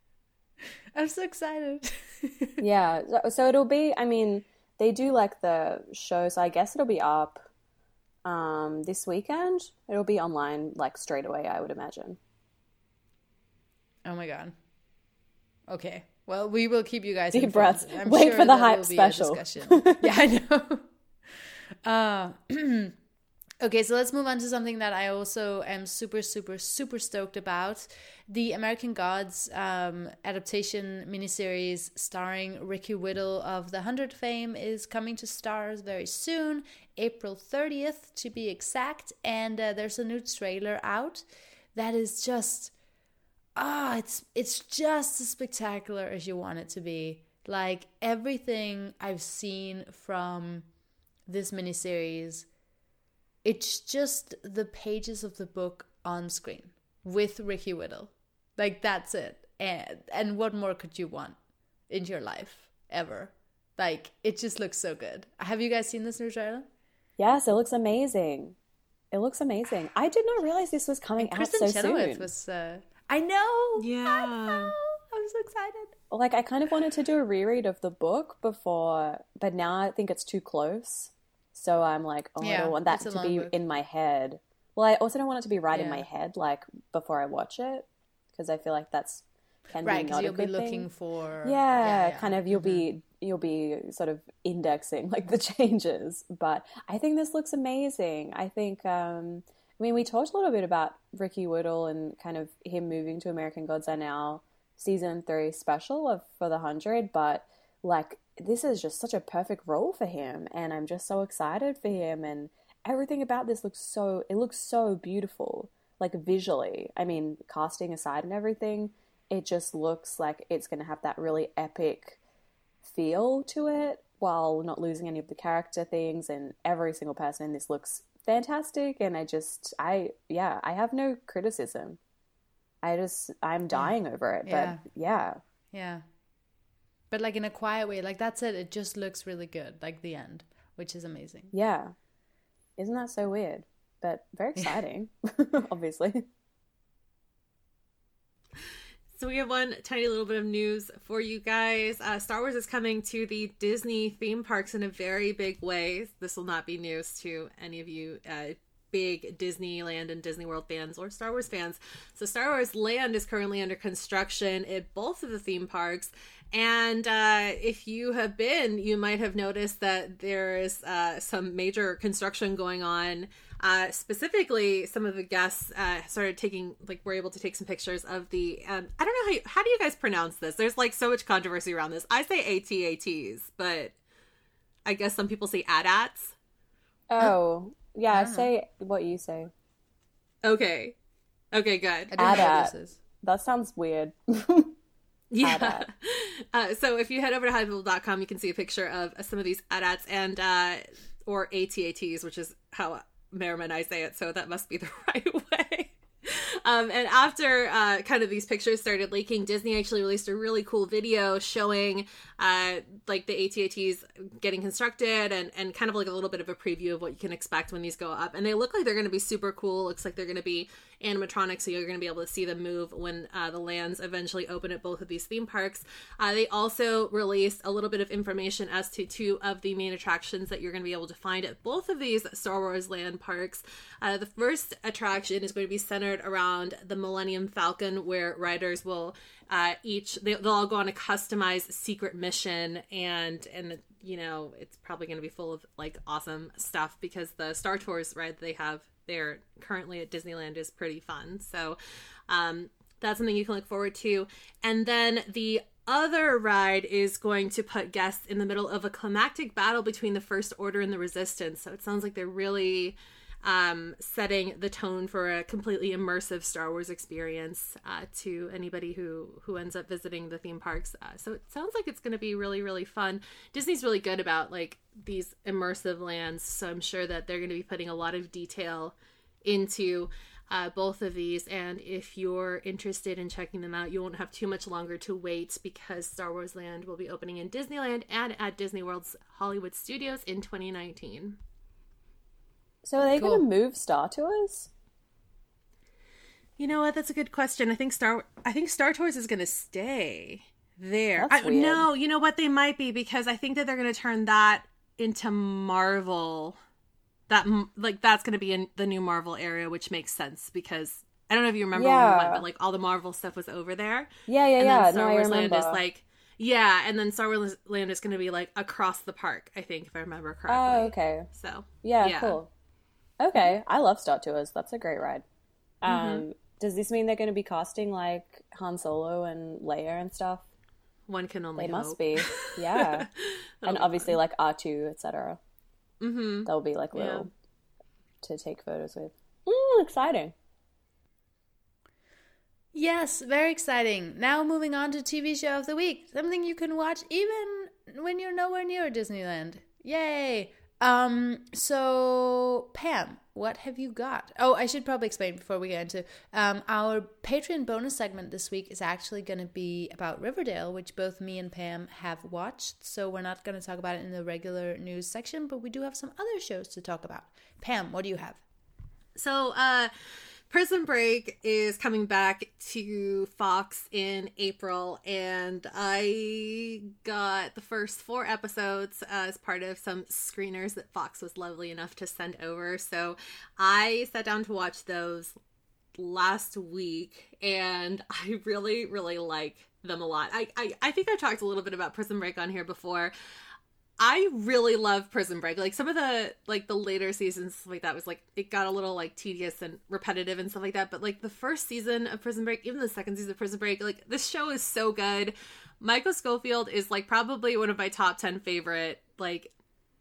I'm so excited. Yeah, so it'll be, I mean, they do like the show, so I guess it'll be up this weekend. It'll be online like straight away, I would imagine. Oh my god. Okay. Well, we will keep you guys deep informed. breaths. I'm Wait sure for the hype special. Yeah, I know. Okay, so let's move on to something that I also am super, super, super stoked about. The American Gods adaptation miniseries starring Ricky Whittle of The 100 fame is coming to stars very soon, April 30th to be exact. And there's a new trailer out that is just, it's just as spectacular as you want it to be. Like, everything I've seen from this miniseries, it's just the pages of the book on screen with Ricky Whittle. Like, that's it. And what more could you want in your life ever? Like, it just looks so good. Have you guys seen this new trailer? Yes, it looks amazing. It looks amazing. I did not realize this was coming out so soon. Was, I know. Yeah. I know. I'm so excited. Like, I kind of wanted to do a reread of the book before, but now I think it's too close. So I'm like, I don't want that to be in my head. Well, I also don't want it to be right in my head, like, before I watch it, because I feel like that's can be not a good thing. Right, because you'll be looking for... kind of, you'll be sort of indexing, like, the changes. But I think this looks amazing. I think, we talked a little bit about Ricky Whittle and kind of him moving to American Gods Are Now season 3 special for the 100, but, like, this is just such a perfect role for him, and I'm just so excited for him, and everything about this looks so beautiful, like, visually. I mean, casting aside and everything, it just looks like it's going to have that really epic feel to it while not losing any of the character things, and every single person in this looks fantastic, and I have no criticism. I'm dying over it, but yeah. But, like, in a quiet way, like, that's it. It just looks really good, like, the end, which is amazing. Yeah. Isn't that so weird? But very exciting, obviously. So we have one tiny little bit of news for you guys. Star Wars is coming to the Disney theme parks in a very big way. This will not be news to any of you big Disneyland and Disney World fans or Star Wars fans. So Star Wars Land is currently under construction at both of the theme parks. And if you have been, you might have noticed that there is some major construction going on. Specifically, some of the guests were able to take some pictures of the, I don't know, how do you guys pronounce this? There's, like, so much controversy around this. I say AT-ATs, but I guess some people say AT-ATs. Oh, yeah, say what you say. Okay, good. AT-AT. That sounds weird. Yeah. So if you head over to highfield.com, you can see a picture of some of these AT-ATs and or AT-ATs, which is how Merriman and I say it, so that must be the right way. And after kind of these pictures started leaking, Disney actually released a really cool video showing like the AT-ATs getting constructed and kind of like a little bit of a preview of what you can expect when these go up. And they look like they're going to be super cool. Looks like they're going to be animatronic, so you're going to be able to see them move when the lands eventually open at both of these theme parks. They also released a little bit of information as to 2 of the main attractions that you're going to be able to find at both of these Star Wars Land parks. The first attraction is going to be centered around the Millennium Falcon, where riders will they'll all go on a customized secret mission, and you know, it's probably going to be full of, like, awesome stuff because the Star Tours ride they have there currently at Disneyland is pretty fun. So that's something you can look forward to. And then the other ride is going to put guests in the middle of a climactic battle between the First Order and the Resistance. So it sounds like they're really setting the tone for a completely immersive Star Wars experience to anybody who ends up visiting the theme parks. So it sounds like it's going to be really, really fun. Disney's really good about, like, these immersive lands, so I'm sure that they're going to be putting a lot of detail into both of these. And if you're interested in checking them out, you won't have too much longer to wait because Star Wars Land will be opening in Disneyland and at Disney World's Hollywood Studios in 2019. So are they going to move Star Tours? You know what? That's a good question. I think Star Tours is going to stay there. That's weird. No, you know what? They might be, because I think that they're going to turn that into Marvel. That's going to be in the new Marvel area, which makes sense because I don't know if you remember when we went, but, like, all the Marvel stuff was over there. Yeah. And Star Wars Land is like, and then Star Wars Land is going to be, like, across the park, I think, if I remember correctly. Oh, okay. So yeah. Cool. Okay, I love Star Tours. That's a great ride. Does this mean they're going to be casting, like, Han Solo and Leia and stuff? One can only hope. They must be, yeah. And obviously, like, R2, etc. They'll be, like, little to take photos with. Exciting. Yes, very exciting. Now moving on to TV show of the week. Something you can watch even when you're nowhere near Disneyland. Yay! So Pam, what have you got? Oh, I should probably explain before we get into our Patreon bonus segment this week is actually going to be about Riverdale, which both me and Pam have watched. So we're not going to talk about it in the regular news section, but we do have some other shows to talk about. Pam, what do you have? So, Prison Break is coming back to Fox in April, and I got the first 4 episodes as part of some screeners that Fox was lovely enough to send over. So I sat down to watch those last week, and I really, really like them a lot. I think I talked a little bit about Prison Break on here before. I really love Prison Break. Like some of the later seasons, stuff like that was like, it got a little like tedious and repetitive and stuff like that. But like the first season of Prison Break, even the second season of Prison Break, like this show is so good. Michael Scofield is like probably one of my top 10 favorite like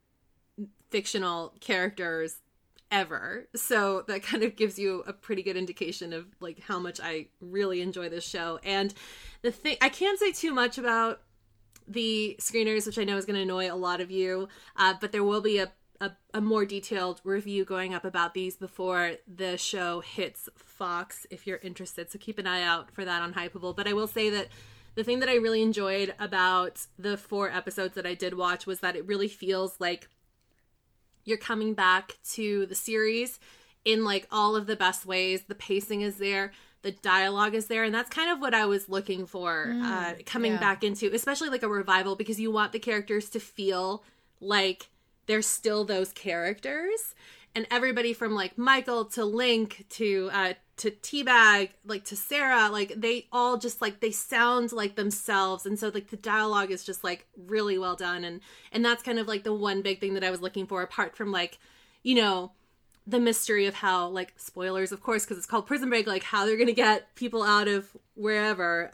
fictional characters ever. So that kind of gives you a pretty good indication of like how much I really enjoy this show. And the thing, I can't say too much about the screeners, which I know is going to annoy a lot of you, but there will be a more detailed review going up about these before the show hits Fox if you're interested, so keep an eye out for that on Hypable. But I will say that the thing that I really enjoyed about the 4 episodes that I did watch was that it really feels like you're coming back to the series in like all of the best ways. The pacing is there, the dialogue is there, and that's kind of what I was looking for coming back into, especially like a revival, because you want the characters to feel like they're still those characters, and everybody from like Michael to Link to Teabag, like to Sarah, like they all just like they sound like themselves, and so like the dialogue is just like really well done, and that's kind of like the one big thing that I was looking for, apart from like, you know, the mystery of how, like, spoilers, of course, because it's called Prison Break, like, how they're going to get people out of wherever.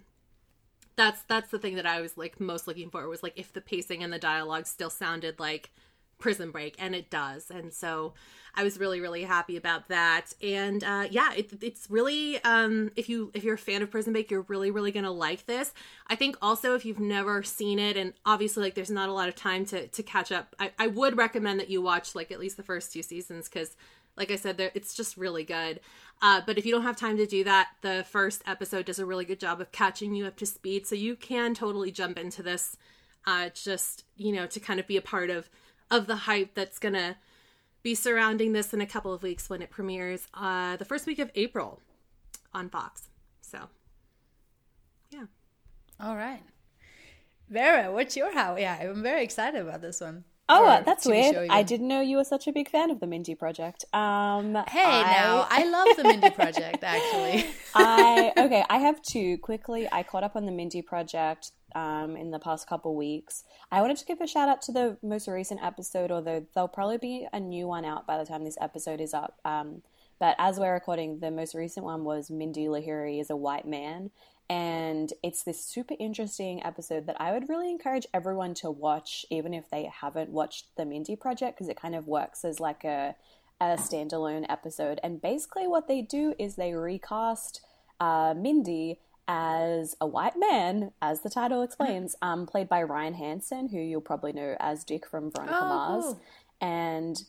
That's the thing that I was, like, most looking for, was, like, if the pacing and the dialogue still sounded like Prison Break, and it does. And so I was really, really happy about that. And yeah, it's really, if you're a fan of Prison Break, you're really, really gonna like this. I think also if you've never seen it, and obviously like there's not a lot of time to catch up, I would recommend that you watch like at least the first 2 seasons, because like I said, it's just really good. But if you don't have time to do that, the first episode does a really good job of catching you up to speed, so you can totally jump into this, just, you know, to kind of be a part of the hype that's gonna be surrounding this in a couple of weeks when it premieres the first week of April on Fox. So, yeah. All right. Vera, what's your how? Yeah, I'm very excited about this one. Oh, that's weird. I didn't know you were such a big fan of the Mindy Project. Now, I love the Mindy Project, actually. I have 2 quickly. I caught up on the Mindy Project in the past couple weeks. I wanted to give a shout out to the most recent episode, although there'll probably be a new one out by the time this episode is up. But as we're recording, the most recent one was Mindy Lahiri is a White Man. And it's this super interesting episode that I would really encourage everyone to watch, even if they haven't watched the Mindy Project, because it kind of works as like a standalone episode. And basically what they do is they recast Mindy as a white man, as the title explains, played by Ryan Hansen, who you'll probably know as Dick from Veronica Mars. Cool. And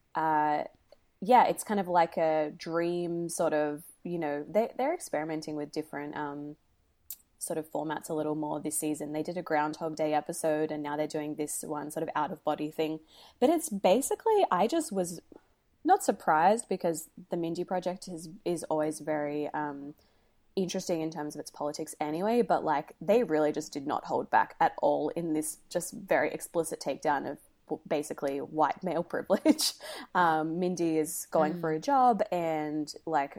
yeah, it's kind of like a dream sort of, you know, they're experimenting with different sort of formats a little more this season. They did a Groundhog Day episode, and now they're doing this one sort of out of body thing. But it's basically, I just was not surprised, because the Mindy Project is always very interesting in terms of its politics anyway, but like they really just did not hold back at all in this just very explicit takedown of basically white male privilege. Mindy is going for a job, and like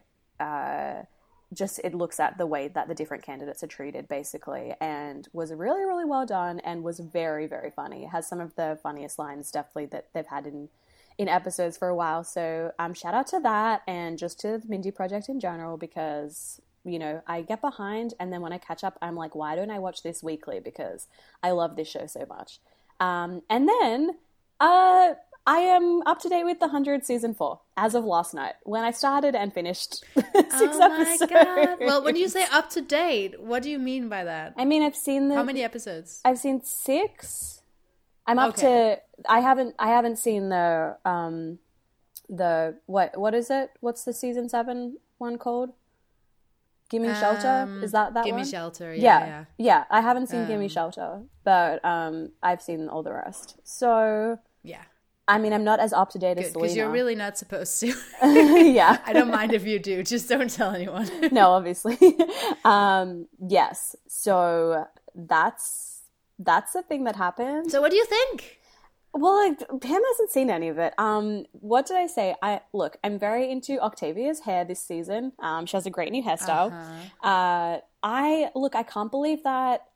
just it looks at the way that the different candidates are treated basically, and was really, really well done, and was very, very funny. It has some of the funniest lines definitely that they've had in episodes for a while. So shout out to that, and just to the Mindy Project in general, because, you know, I get behind, and then when I catch up, I'm like, why don't I watch this weekly? Because I love this show so much. And then I am up to date with the 100 season 4 as of last night when I started and finished 6 episodes. Oh my God. Well, when you say up to date, what do you mean by that? I mean, I've seen How many episodes? I've seen 6. I'm up to. I haven't seen the what is it? What's the season 7 one called? Gimme Shelter? Is that Gimme one? Shelter, yeah. I haven't seen Gimme Shelter, but I've seen all the rest. So yeah. I mean, I'm not as up to date as Selena. Because you're really not supposed to. Yeah. I don't mind if you do. Just don't tell anyone. No, obviously. Yes. So that's the thing that happened. So what do you think? Well, Pam hasn't seen any of it. What did I say? I'm very into Octavia's hair this season. She has a great new hairstyle. I can't believe that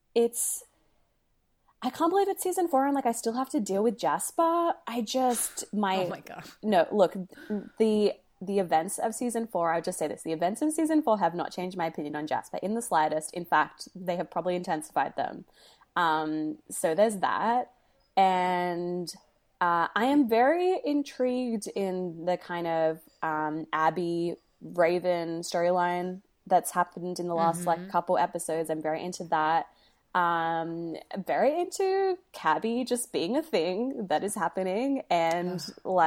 I can't believe it's season 4 and I still have to deal with Jasper. Oh my God. No, look, the events of season 4, I'll just say this. The events of season 4 have not changed my opinion on Jasper in the slightest. In fact, they have probably intensified them. So there's that. And I am very intrigued in the kind of Abby Raven storyline that's happened in the last couple episodes. I'm very into that. Very into Cabby just being a thing that is happening, and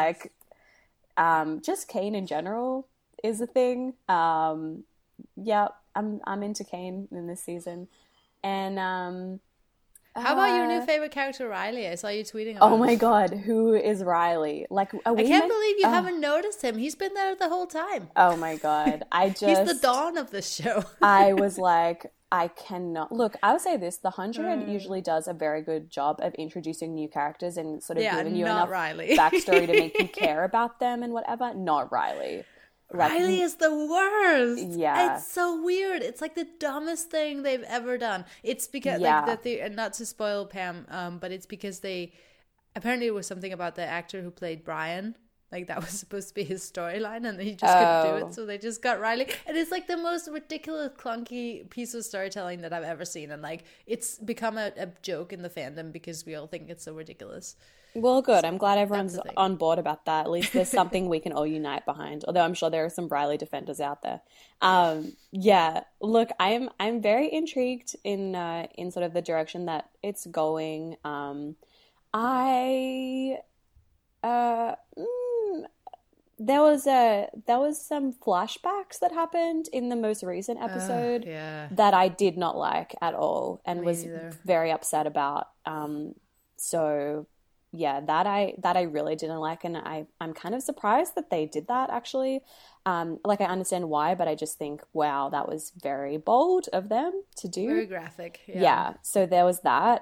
just Kane in general is a thing. Yeah, I'm into Kane in this season. And how about your new favorite character, Riley? I saw you tweeting about him. Oh my God, who is Riley? I can't believe you haven't noticed him. He's been there the whole time. Oh my God, he's the dawn of this show. I was like, I cannot. Look, I would say this. The 100 usually does a very good job of introducing new characters and sort of giving you enough backstory to make you care about them and whatever. Not Riley. Riley is the worst. Yeah. It's so weird. It's like the dumbest thing they've ever done. It's because, and not to spoil Pam, but it's because apparently it was something about the actor who played Brian. That was supposed to be his storyline, and he just couldn't do it, so they just got Riley. And it's the most ridiculous, clunky piece of storytelling that I've ever seen, and it's become a joke in the fandom because we all think it's so ridiculous. Well, good. I'm glad everyone's on board about that. At least there's something we can all unite behind. Although I'm sure there are some Riley defenders out there. Yeah. Look, I'm very intrigued in sort of the direction that it's going. There was some flashbacks that happened in the most recent episode that I did not like at all and was very upset about. So yeah, that I really didn't like, and I'm kind of surprised that they did that actually. I understand why, but I just think, wow, that was very bold of them to do. Very graphic. Yeah. So there was that,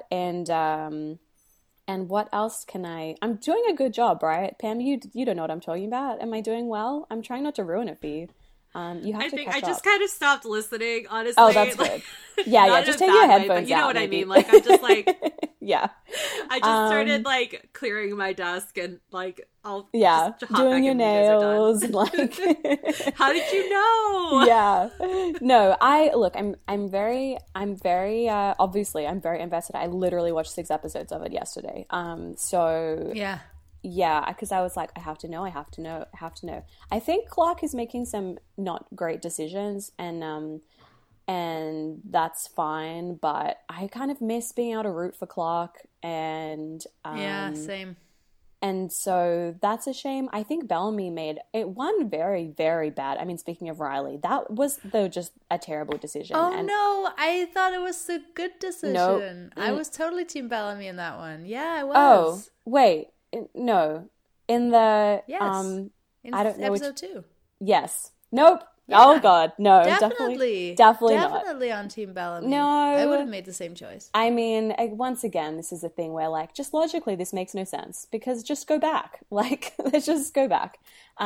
and what else I'm doing a good job, right? Pam, you don't know what I'm talking about. Am I doing well? I'm trying not to ruin it for you. You have to catch up. I just kind of stopped listening, honestly. Oh, that's good. Yeah, just take your headphones out. You know what I mean? I'm just yeah. I just started clearing my desk and I'll just hop doing back your in nails and how did you know? Yeah. No, I'm very obviously I'm very invested. I literally watched 6 episodes of it yesterday. So yeah, because I was like, I have to know. I think Clark is making some not great decisions, and that's fine. But I kind of miss being able to root for Clark, and same. And so that's a shame. I think Bellamy made it one very, very bad. I mean, speaking of Riley, that was just a terrible decision. Oh no, I thought it was a good decision. No. I was totally Team Bellamy in that one. Yeah, I was. Oh wait. No, in the in I don't know episode 2. Yes. Nope. Yeah. Oh God, no. Definitely not. On Team Bellamy. No, I would have made the same choice. I mean, once again, this is a thing where just logically this makes no sense because just go back. Let's just go back.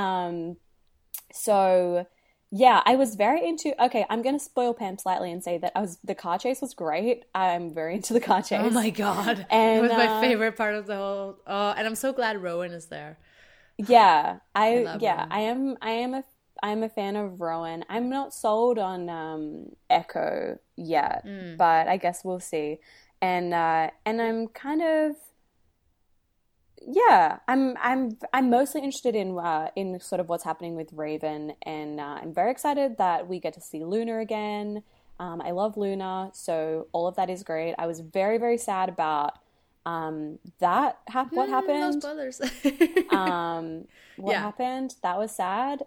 So. Yeah, I was very into... Okay, I'm going to spoil Pam slightly and say that the car chase was great. I'm very into the car chase. Oh my God. And, it was my favorite part of the whole... Oh, and I'm so glad Rowan is there. Yeah, I Rowan. I am a fan of Rowan. I'm not sold on Echo yet, but I guess we'll see. And I'm kind of... Yeah, I'm mostly interested in sort of what's happening with Raven, and I'm very excited that we get to see Luna again. I love Luna, so all of that is great. I was very, very sad about what happened. No spoilers. What happened? That was sad.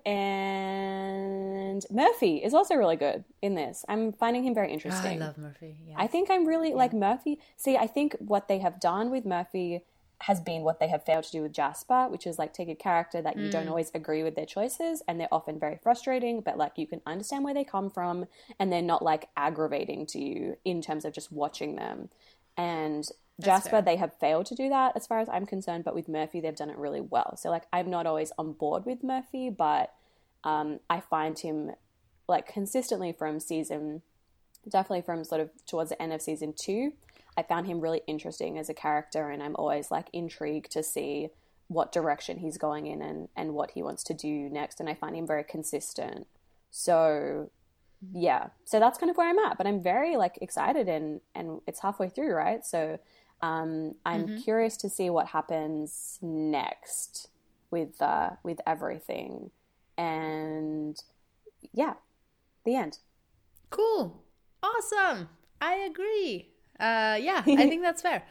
And Murphy is also really good in this. I'm finding him very interesting. I love Murphy. Yes. I think I'm really like Murphy. See, I think what they have done with Murphy has been what they have failed to do with Jasper, which is like take a character that you don't always agree with their choices, and they're often very frustrating, but like you can understand where they come from, and they're not like aggravating to you in terms of just watching them. And Jasper, they have failed to do that as far as I'm concerned, but with Murphy, they've done it really well. So like I'm not always on board with Murphy, but I find him like consistently definitely from sort of towards the end of season 2, I found him really interesting as a character, and I'm always like intrigued to see what direction he's going in and what he wants to do next. And I find him very consistent. So yeah, so that's kind of where I'm at, but I'm very like excited and it's halfway through, right? So I'm curious to see what happens next with everything. And yeah, the end. Cool. Awesome. I agree. Yeah, I think that's fair.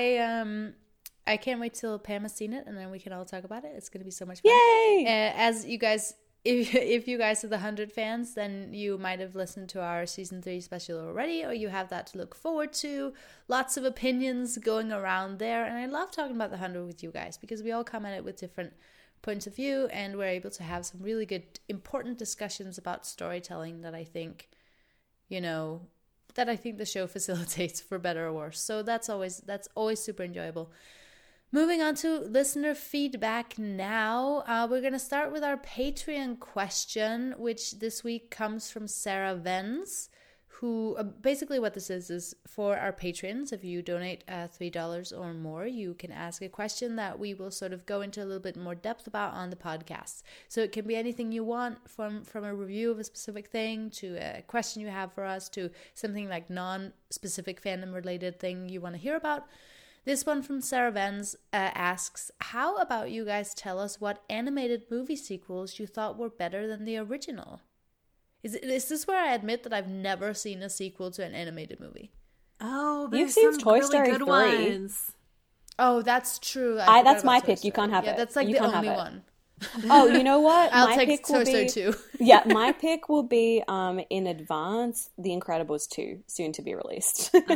I can't wait till Pam has seen it, and then we can all talk about it. It's going to be so much fun. Yay! As you guys, if you guys are the 100 fans, then you might have listened to our season 3 special already, or you have that to look forward to. Lots of opinions going around there, and I love talking about the 100 with you guys because we all come at it with different points of view, and we're able to have some really good, important discussions about storytelling that I think, that I think the show facilitates, for better or worse. So that's always super enjoyable. Moving on to listener feedback now. We're going to start with our Patreon question, which this week comes from Sarah Venz, who basically what this is for our patrons. If you donate $3 or more, you can ask a question that we will sort of go into a little bit more depth about on the podcast. So it can be anything you want, from a review of a specific thing to a question you have for us to something like non-specific fandom related thing you want to hear about. This one from Sarah Venz asks, how about you guys tell us what animated movie sequels you thought were better than the original? Is this where I admit that I've never seen a sequel to an animated movie? Oh, you've seen Toy Story 3. Ones. Oh, that's true. That's my pick. You can't have it. Yeah, that's like the only one. Oh, you know what? I'll take Toy Story 2. Yeah, my pick will be in advance The Incredibles 2, soon to be released. But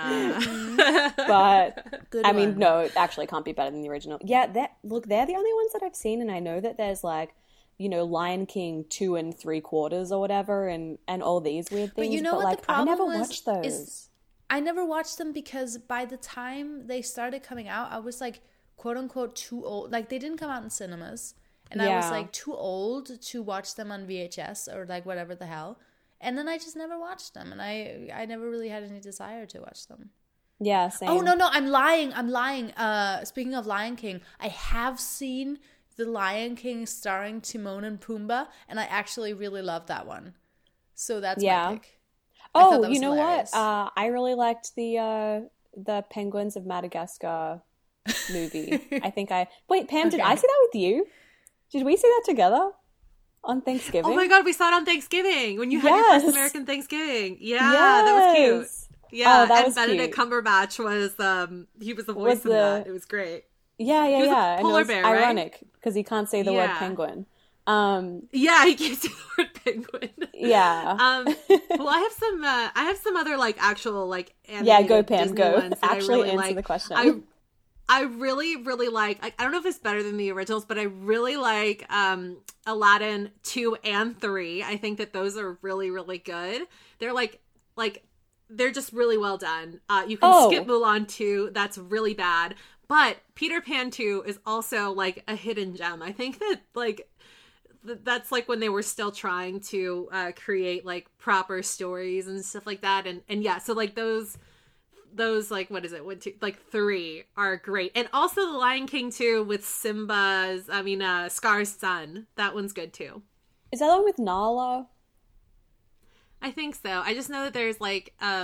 Good I mean, one. no, it actually can't be better than the original. Yeah, they're the only ones that I've seen, and I know that there's like, Lion King 2 3/4 or whatever, and all these weird things. But you know what like, the problem I never was, watched those. I never watched them because by the time they started coming out, I was like, quote unquote, too old. Like, they didn't come out in cinemas, and I was like too old to watch them on VHS or like whatever the hell. And then I just never watched them, and I never really had any desire to watch them. Yeah, same. Oh no, I'm lying. Speaking of Lion King, I have seen The Lion King starring Timon and Pumbaa, and I actually really love that one. So that's my pick. Oh, you know hilarious. What? I really liked the Penguins of Madagascar movie. Wait, Pam, did I see that with you? Did we see that together on Thanksgiving? Oh my god, we saw it on Thanksgiving when you had your first American Thanksgiving. Yeah, that was cute. Yeah, and Benedict Cumberbatch was he was the voice in that. It was great. Yeah. He was a polar bear, right? Ironic because he can't say the word penguin. Yeah, he can't say the word penguin. Yeah. Well, I have some other like actual like animated go Pam, Disney go. ones that Actually I really answer like. the question. I really, really like, I don't know if it's better than the originals, but I really like Aladdin 2 and 3. I think that those are really, really good. They're like they're just really well done. You can skip Mulan 2. That's really bad. But Peter Pan 2 is also like a hidden gem. I think that like that's like when they were still trying to create like proper stories and stuff like that. And yeah, so like those like, what is it? 1, 2, like 3 are great. And also The Lion King 2 with Scar's son. That one's good too. Is that the one with Nala? I think so. I just know that there's like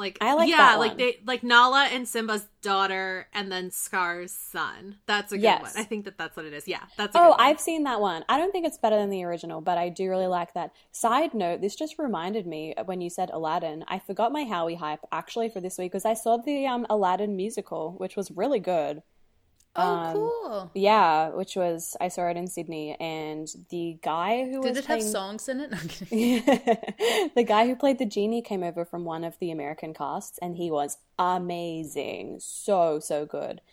Like, I like yeah, that like one. they like Nala and Simba's daughter, and then Scar's son. That's a good Yes. one. I think that's what it is. Yeah, that's a good Oh, one. I've seen that one. I don't think it's better than the original, but I do really like that. Side note, this just reminded me when you said Aladdin. I forgot my Howie hype actually for this week because I saw the Aladdin musical, which was really good. Oh, cool. Yeah, which was I saw it in Sydney, and the guy who Did was it have playing songs in it? No, I'm kidding. the guy who played the genie came over from one of the American casts, and he was amazing, so good.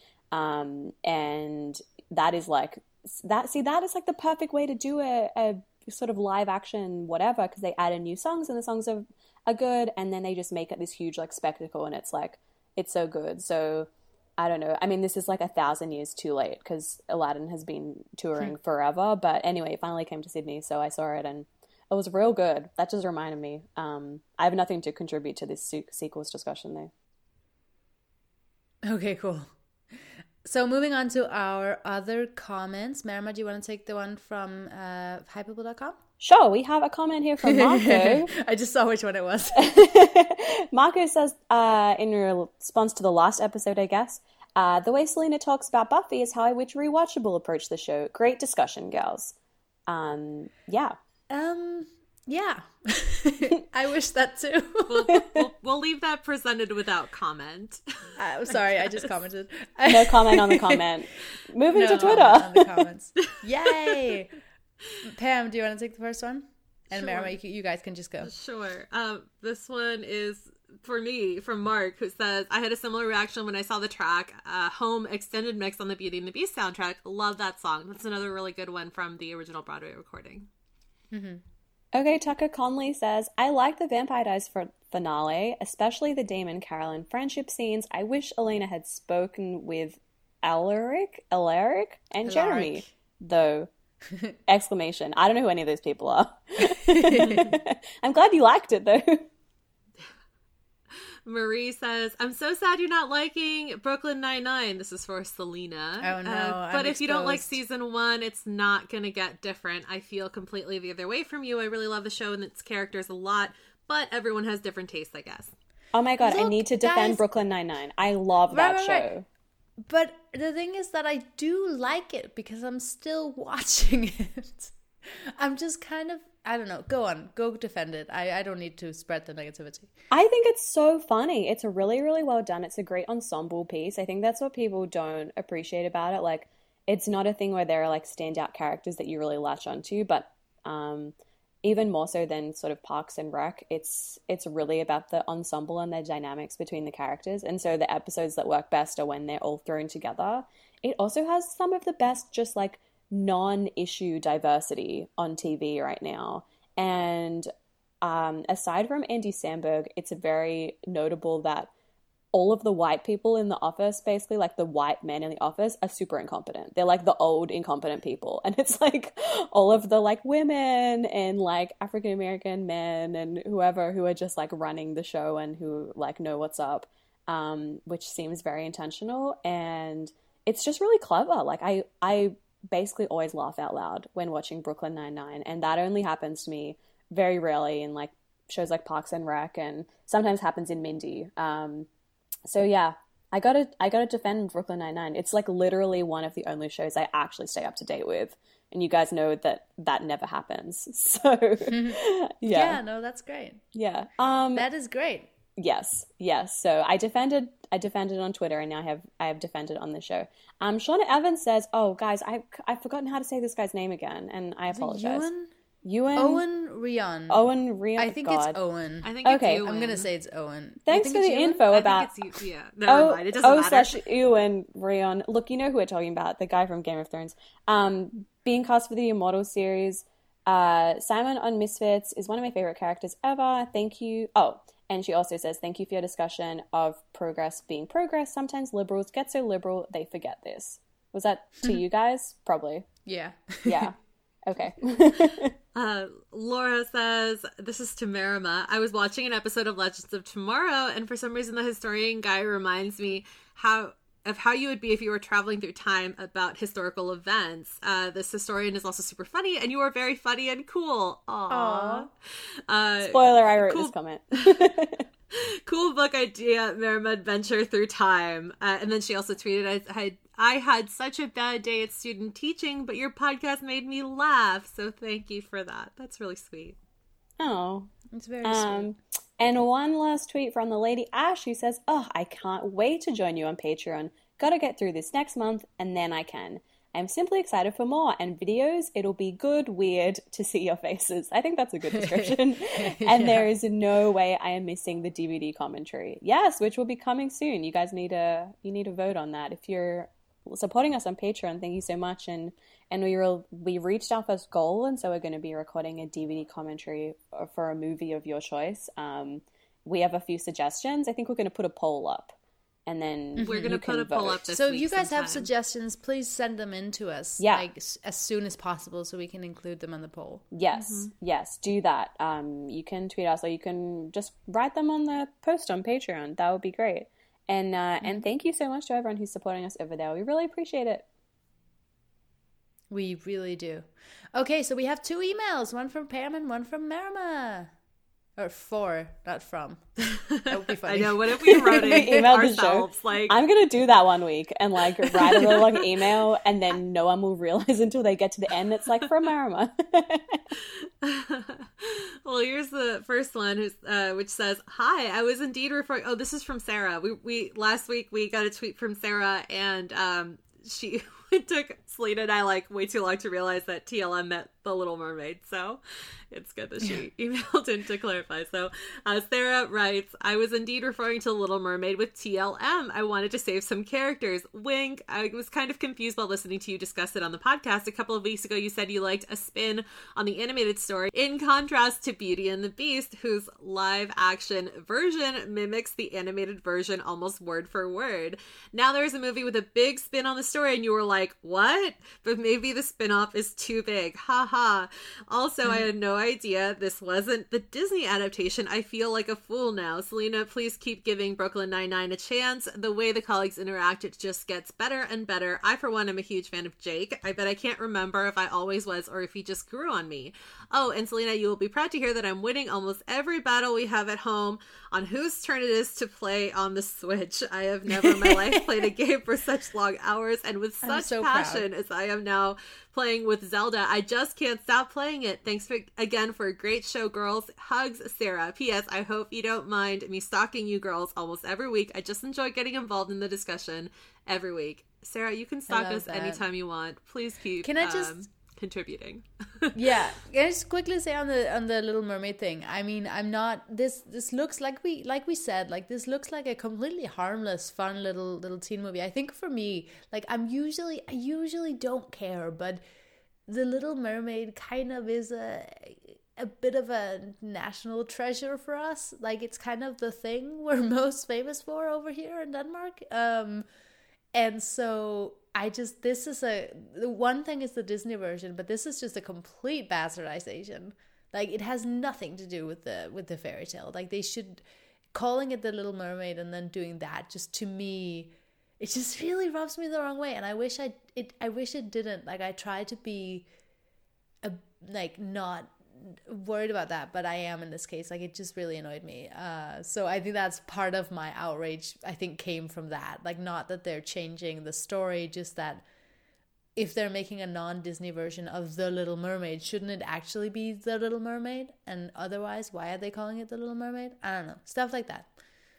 And that is like that. See, that is like the perfect way to do a sort of live action whatever, because they add in new songs, and the songs are good, and then they just make it this huge like spectacle, and it's so good. So I don't know. I mean, this is like 1,000 years too late because Aladdin has been touring forever. But anyway, it finally came to Sydney, so I saw it and it was real good. That just reminded me. I have nothing to contribute to this sequels discussion though. Okay, cool. So moving on to our other comments. Marima, do you want to take the one from hypeable.com? Sure, we have a comment here from Marco. I just saw which one it was. Marco says, in response to the last episode, I guess, the way Selena talks about Buffy is how I would rewatchable approach the show. Great discussion, girls. Yeah. Yeah. I wish that too. We'll leave that presented without comment. I'm sorry, I just commented. No comment on the comment. Moving to Twitter. On the comments. Yay! Pam, do you want to take the first one? And Sure. Marima, you guys can just go. Sure. This one is for me from Mark, who says, I had a similar reaction when I saw the track Home extended mix on the Beauty and the Beast soundtrack. Love that song. That's another really good one from the original Broadway recording. Mm-hmm. Okay, Tucker Conley says, I like the Vampire Diaries finale, especially the Damon Carolyn friendship scenes. I wish Elena had spoken with Alaric, and Jeremy, though. Exclamation. I don't know who any of those people are. I'm glad you liked it, though. Marie says, I'm so sad you're not liking Brooklyn Nine-Nine. This is for Selena. Oh, no. But I'm if you don't like exposed. season 1, it's not going to get different. I feel completely the other way from you. I really love the show and its characters a lot, but everyone has different tastes, I guess. Oh my god, I Look, need to defend guys- Brooklyn Nine-Nine. I love that Right. show. But the thing is that I do like it because I'm still watching it. I'm just kind of, I don't know. Go on. Go defend it. I don't need to spread the negativity. I think it's so funny. It's really, really well done. It's a great ensemble piece. I think that's what people don't appreciate about it. Like, it's not a thing where there are like standout characters that you really latch onto, but even more so than sort of Parks and Rec, it's really about the ensemble and the dynamics between the characters. And so the episodes that work best are when they're all thrown together. It also has some of the best just like non-issue diversity on TV right now. And aside from Andy Samberg, it's very notable that all of the white people in the office, basically like the white men in the office, are super incompetent. They're like the old incompetent people. And it's like all of the like women and like African American men and whoever who are just like running the show and who like know what's up, which seems very intentional. And it's just really clever. Like I basically always laugh out loud when watching Brooklyn Nine-Nine. And that only happens to me very rarely in like shows like Parks and Rec, and sometimes happens in Mindy. So yeah, I gotta defend Brooklyn Nine-Nine. It's like literally one of the only shows I actually stay up to date with, and you guys know that never happens. So Yeah, no, that's great. yeah. That is great. Yes. So I defended on Twitter, and now I have defended on the show. Shauna Evans says, "Oh guys, I've forgotten how to say this guy's name again, and I apologize." Owen Rion. Owen Rion. I think God. it's Owen. I think Okay. it's Ewan. I'm gonna say it's Owen. Thanks You for think the it's info I about think it's yeah. Never mind. It doesn't matter. Ewan Rion. Look, you know who we're talking about, the guy from Game of Thrones. Being cast for the Immortal series. Simon on Misfits is one of my favorite characters ever. Thank you. Oh, and she also says, thank you for your discussion of progress being progress. Sometimes liberals get so liberal they forget this. Was that to you guys? Probably. Yeah. Yeah. Okay. Laura says, this is to Marima. I was watching an episode of Legends of Tomorrow, and for some reason the historian guy reminds me how you would be if you were traveling through time about historical events. This historian is also super funny, and you are very funny and cool. Aww. Spoiler, I wrote Cool. this comment. Cool book idea, Merima Adventure Through Time. And then she also tweeted, I had such a bad day at student teaching, but your podcast made me laugh. So thank you for that. That's really sweet. Oh. It's very sweet. And one last tweet from the lady Ash, who says, "Oh, I can't wait to join you on Patreon. Gotta get through this next month, and then I can. I'm simply excited for more, and videos, it'll be good, weird to see your faces." I think that's a good description. And there is no way I am missing the DVD commentary. Yes, which will be coming soon. You guys need to vote on that. If you're supporting us on Patreon, thank you so much. And we reached our first goal, and so we're going to be recording a DVD commentary for a movie of your choice. We have a few suggestions. I think we're going to put a poll up. And then we're going to put a poll up this so week. So if you guys sometime. have suggestions, please send them in to us like as soon as possible so we can include them on the poll. Yes, yes, do that. You can tweet us or you can just write them on the post on Patreon. That would be great. And thank you so much to everyone who's supporting us over there. We really appreciate it. We really do. Okay, so we have 2 emails, one from Pam and one from Merima. Or 4, not from. That would be funny. I know, what if we wrote it ourselves? Like, I'm going to do that one week and like write a little long email and then no one will realize until they get to the end. It's like from Merima. Well, here's the first one, which says, "Hi, I was indeed referring." Oh, this is from Sarah. We last week we got a tweet from Sarah, and it took Selena and I like way too long to realize that TLM meant The Little Mermaid. So it's good that she emailed in to clarify. So Sarah writes, "I was indeed referring to The Little Mermaid with TLM. I wanted to save some characters. Wink. I was kind of confused while listening to you discuss it on the podcast. A couple of weeks ago, you said you liked a spin on the animated story in contrast to Beauty and the Beast, whose live action version mimics the animated version almost word for word. Now there's a movie with a big spin on the story and you were like, what? But maybe the spin-off is too big. Ha ha. Also, I had no idea this wasn't the Disney adaptation. I feel like a fool now. Selena, please keep giving Brooklyn Nine-Nine a chance. The way the colleagues interact, it just gets better and better. I, for one, am a huge fan of Jake. I bet I can't remember if I always was or if he just grew on me. Oh, and Selena, you will be proud to hear that I'm winning almost every battle we have at home on whose turn it is to play on the Switch. I have never in my life played a game for such long hours and with such passion as I am now playing with Zelda. I just can't stop playing it. Thanks again for a great show, girls. Hugs, Sarah. P.S. I hope you don't mind me stalking you girls almost every week. I just enjoy getting involved in the discussion every week. Sarah, you can stalk us anytime you want. Please keep contributing. Yeah, can I just quickly say on the Little Mermaid thing? I mean, I'm not. This looks like we said, like this looks like a completely harmless, fun little teen movie. I think for me, like I usually don't care, but the Little Mermaid kind of is a bit of a national treasure for us. Like it's kind of the thing we're most famous for over here in Denmark. And so the one thing is the Disney version, but this is just a complete bastardization. Like it has nothing to do with the fairy tale. Like they should calling it the Little Mermaid and then doing that, just to me, it just really rubs me the wrong way. And I wish it didn't. Like I try to be not worried about that, but I am in this case. Like it just really annoyed me. So I think that's part of my outrage, I think, came from that. Like not that they're changing the story, just that if they're making a non-Disney version of The Little Mermaid, shouldn't it actually be The Little Mermaid? And otherwise, why are they calling it The Little Mermaid? I don't know. Stuff like that.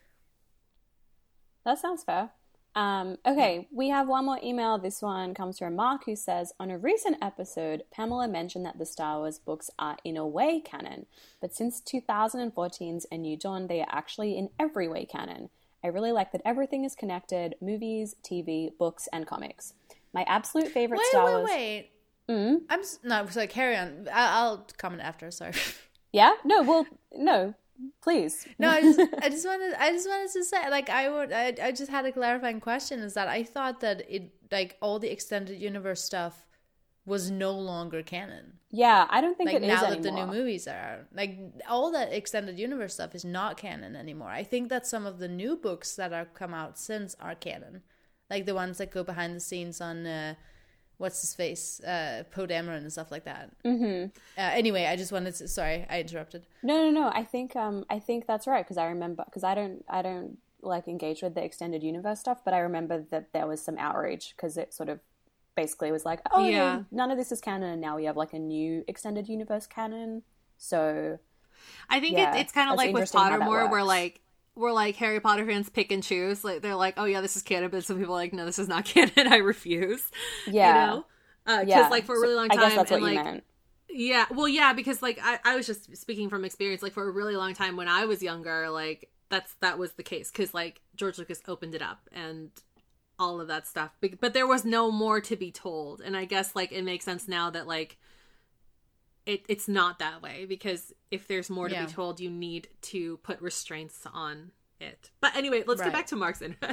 That sounds fair. Okay, we have one more email. This one comes from Mark, who says, on a recent episode, Pamela mentioned that the Star Wars books are in a way canon, but since 2014's A New Dawn, they are actually in every way canon. I really like that everything is connected: movies, TV, books, and comics. My absolute favorite Star Wars... Wait. I'm no, sorry, carry on. I'll comment after, sorry. Yeah? No. Please. No, I just wanted to say, like, I just had a clarifying question, is that I thought that it, like, all the extended universe stuff was no longer canon. Yeah, I don't think like, it is anymore. Now that the new movies are, like, all that extended universe stuff is not canon anymore. I think that some of the new books that are come out since are canon. Like, the ones that go behind the scenes on what's his face, Poe Dameron and stuff like that. Anyway, I just wanted to. Sorry, I interrupted. No. I think that's right, because I remember, because I don't like engage with the extended universe stuff, but I remember that there was some outrage because it sort of basically was like, oh yeah, none of this is canon, and now we have like a new extended universe canon. So I think it's kind of like with Pottermore, where like Harry Potter fans pick and choose. Like they're like, oh yeah, this is canon, but some people are like, no, this is not canon. I refuse. Yeah, you know, because like for a really long time, I guess that's what and, you like, meant. Yeah, well, yeah, because like I was just speaking from experience. Like for a really long time when I was younger, like that was the case, because like George Lucas opened it up and all of that stuff, but there was no more to be told. And I guess like it makes sense now that like it's not that way, because if there's more to be told, you need to put restraints on it. But anyway, let's get back to Mark's email.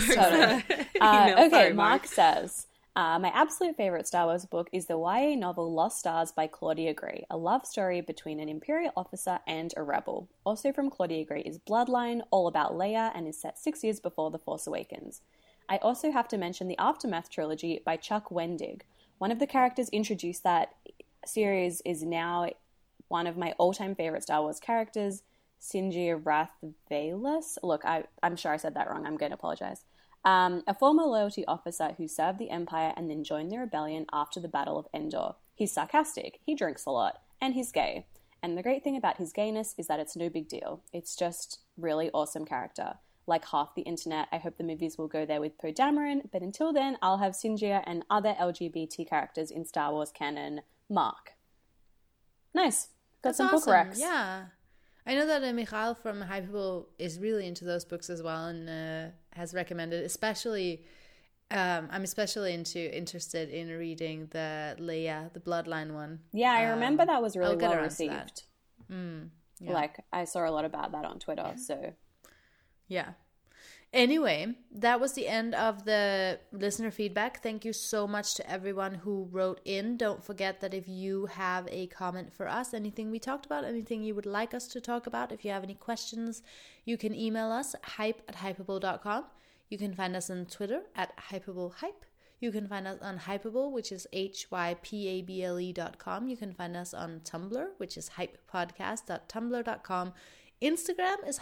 Okay, Sorry, Mark says, my absolute favorite Star Wars book is the YA novel Lost Stars by Claudia Gray, a love story between an Imperial officer and a rebel. Also from Claudia Gray is Bloodline, all about Leia, and is set 6 years before The Force Awakens. I also have to mention the Aftermath trilogy by Chuck Wendig. One of the characters introduced that series is now one of my all-time favorite Star Wars characters, Sinjir Rathvalis. Look, I'm sure I said that wrong. I'm going to apologize. A former loyalty officer who served the Empire and then joined the rebellion after the Battle of Endor. He's sarcastic, he drinks a lot, and he's gay. And the great thing about his gayness is that it's no big deal. It's just really awesome character. Like half the internet, I hope the movies will go there with Poe Dameron, but until then, I'll have Sinjir and other LGBT characters in Star Wars canon. Mark. Nice. Got some awesome. book recs. Yeah. I know that Michael from Hypable is really into those books as well, and has recommended, especially, I'm especially interested in reading the Leia, the Bloodline one. Yeah, I remember that was really well received. Yeah. Like, I saw a lot about that on Twitter, so. Yeah. Anyway, that was the end of the listener feedback. Thank you so much to everyone who wrote in. Don't forget that if you have a comment for us, anything we talked about, anything you would like us to talk about, if you have any questions, you can email us hype@hypable.com. You can find us on Twitter @hypablehype. You can find us on Hypable, which is hypable.com. You can find us on Tumblr, which is hypepodcast.tumblr.com. Instagram is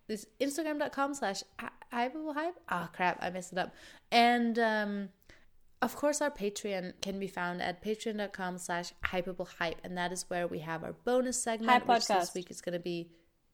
Instagram.com/hypablehype. Oh crap, I messed it up. And of course our Patreon can be found at patreon.com/hypablehype, and that is where we have our bonus segment, which this week is going to be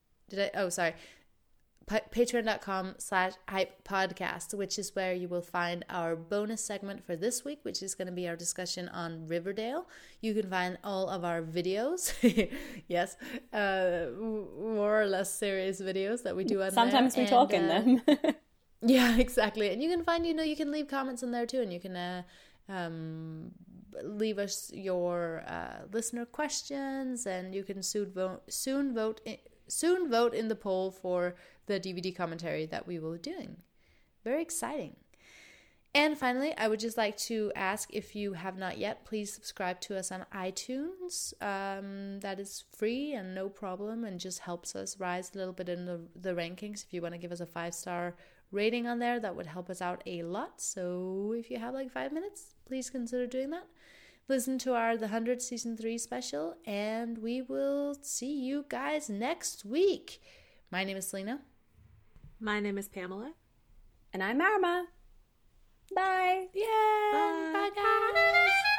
patreon.com/hypepodcast, which is where you will find our bonus segment for this week, which is going to be our discussion on Riverdale. You can find all of our videos, yes, more or less serious videos that we do on sometimes there. We talk in them. Yeah, exactly. And you can find, you can leave comments in there too, and you can leave us your listener questions, and you can soon vote in the poll for the DVD commentary that we will be doing. Very exciting. And finally, I would just like to ask, if you have not yet, please subscribe to us on iTunes. That is free and no problem, and just helps us rise a little bit in the rankings. If you want to give us a 5-star rating on there, that would help us out a lot. So if you have like 5 minutes, please consider doing that. Listen to our The 100 Season 3 special, and we will see you guys next week. My name is Selena. My name is Pamela. And I'm Marma. Bye. Yay! Bye guys!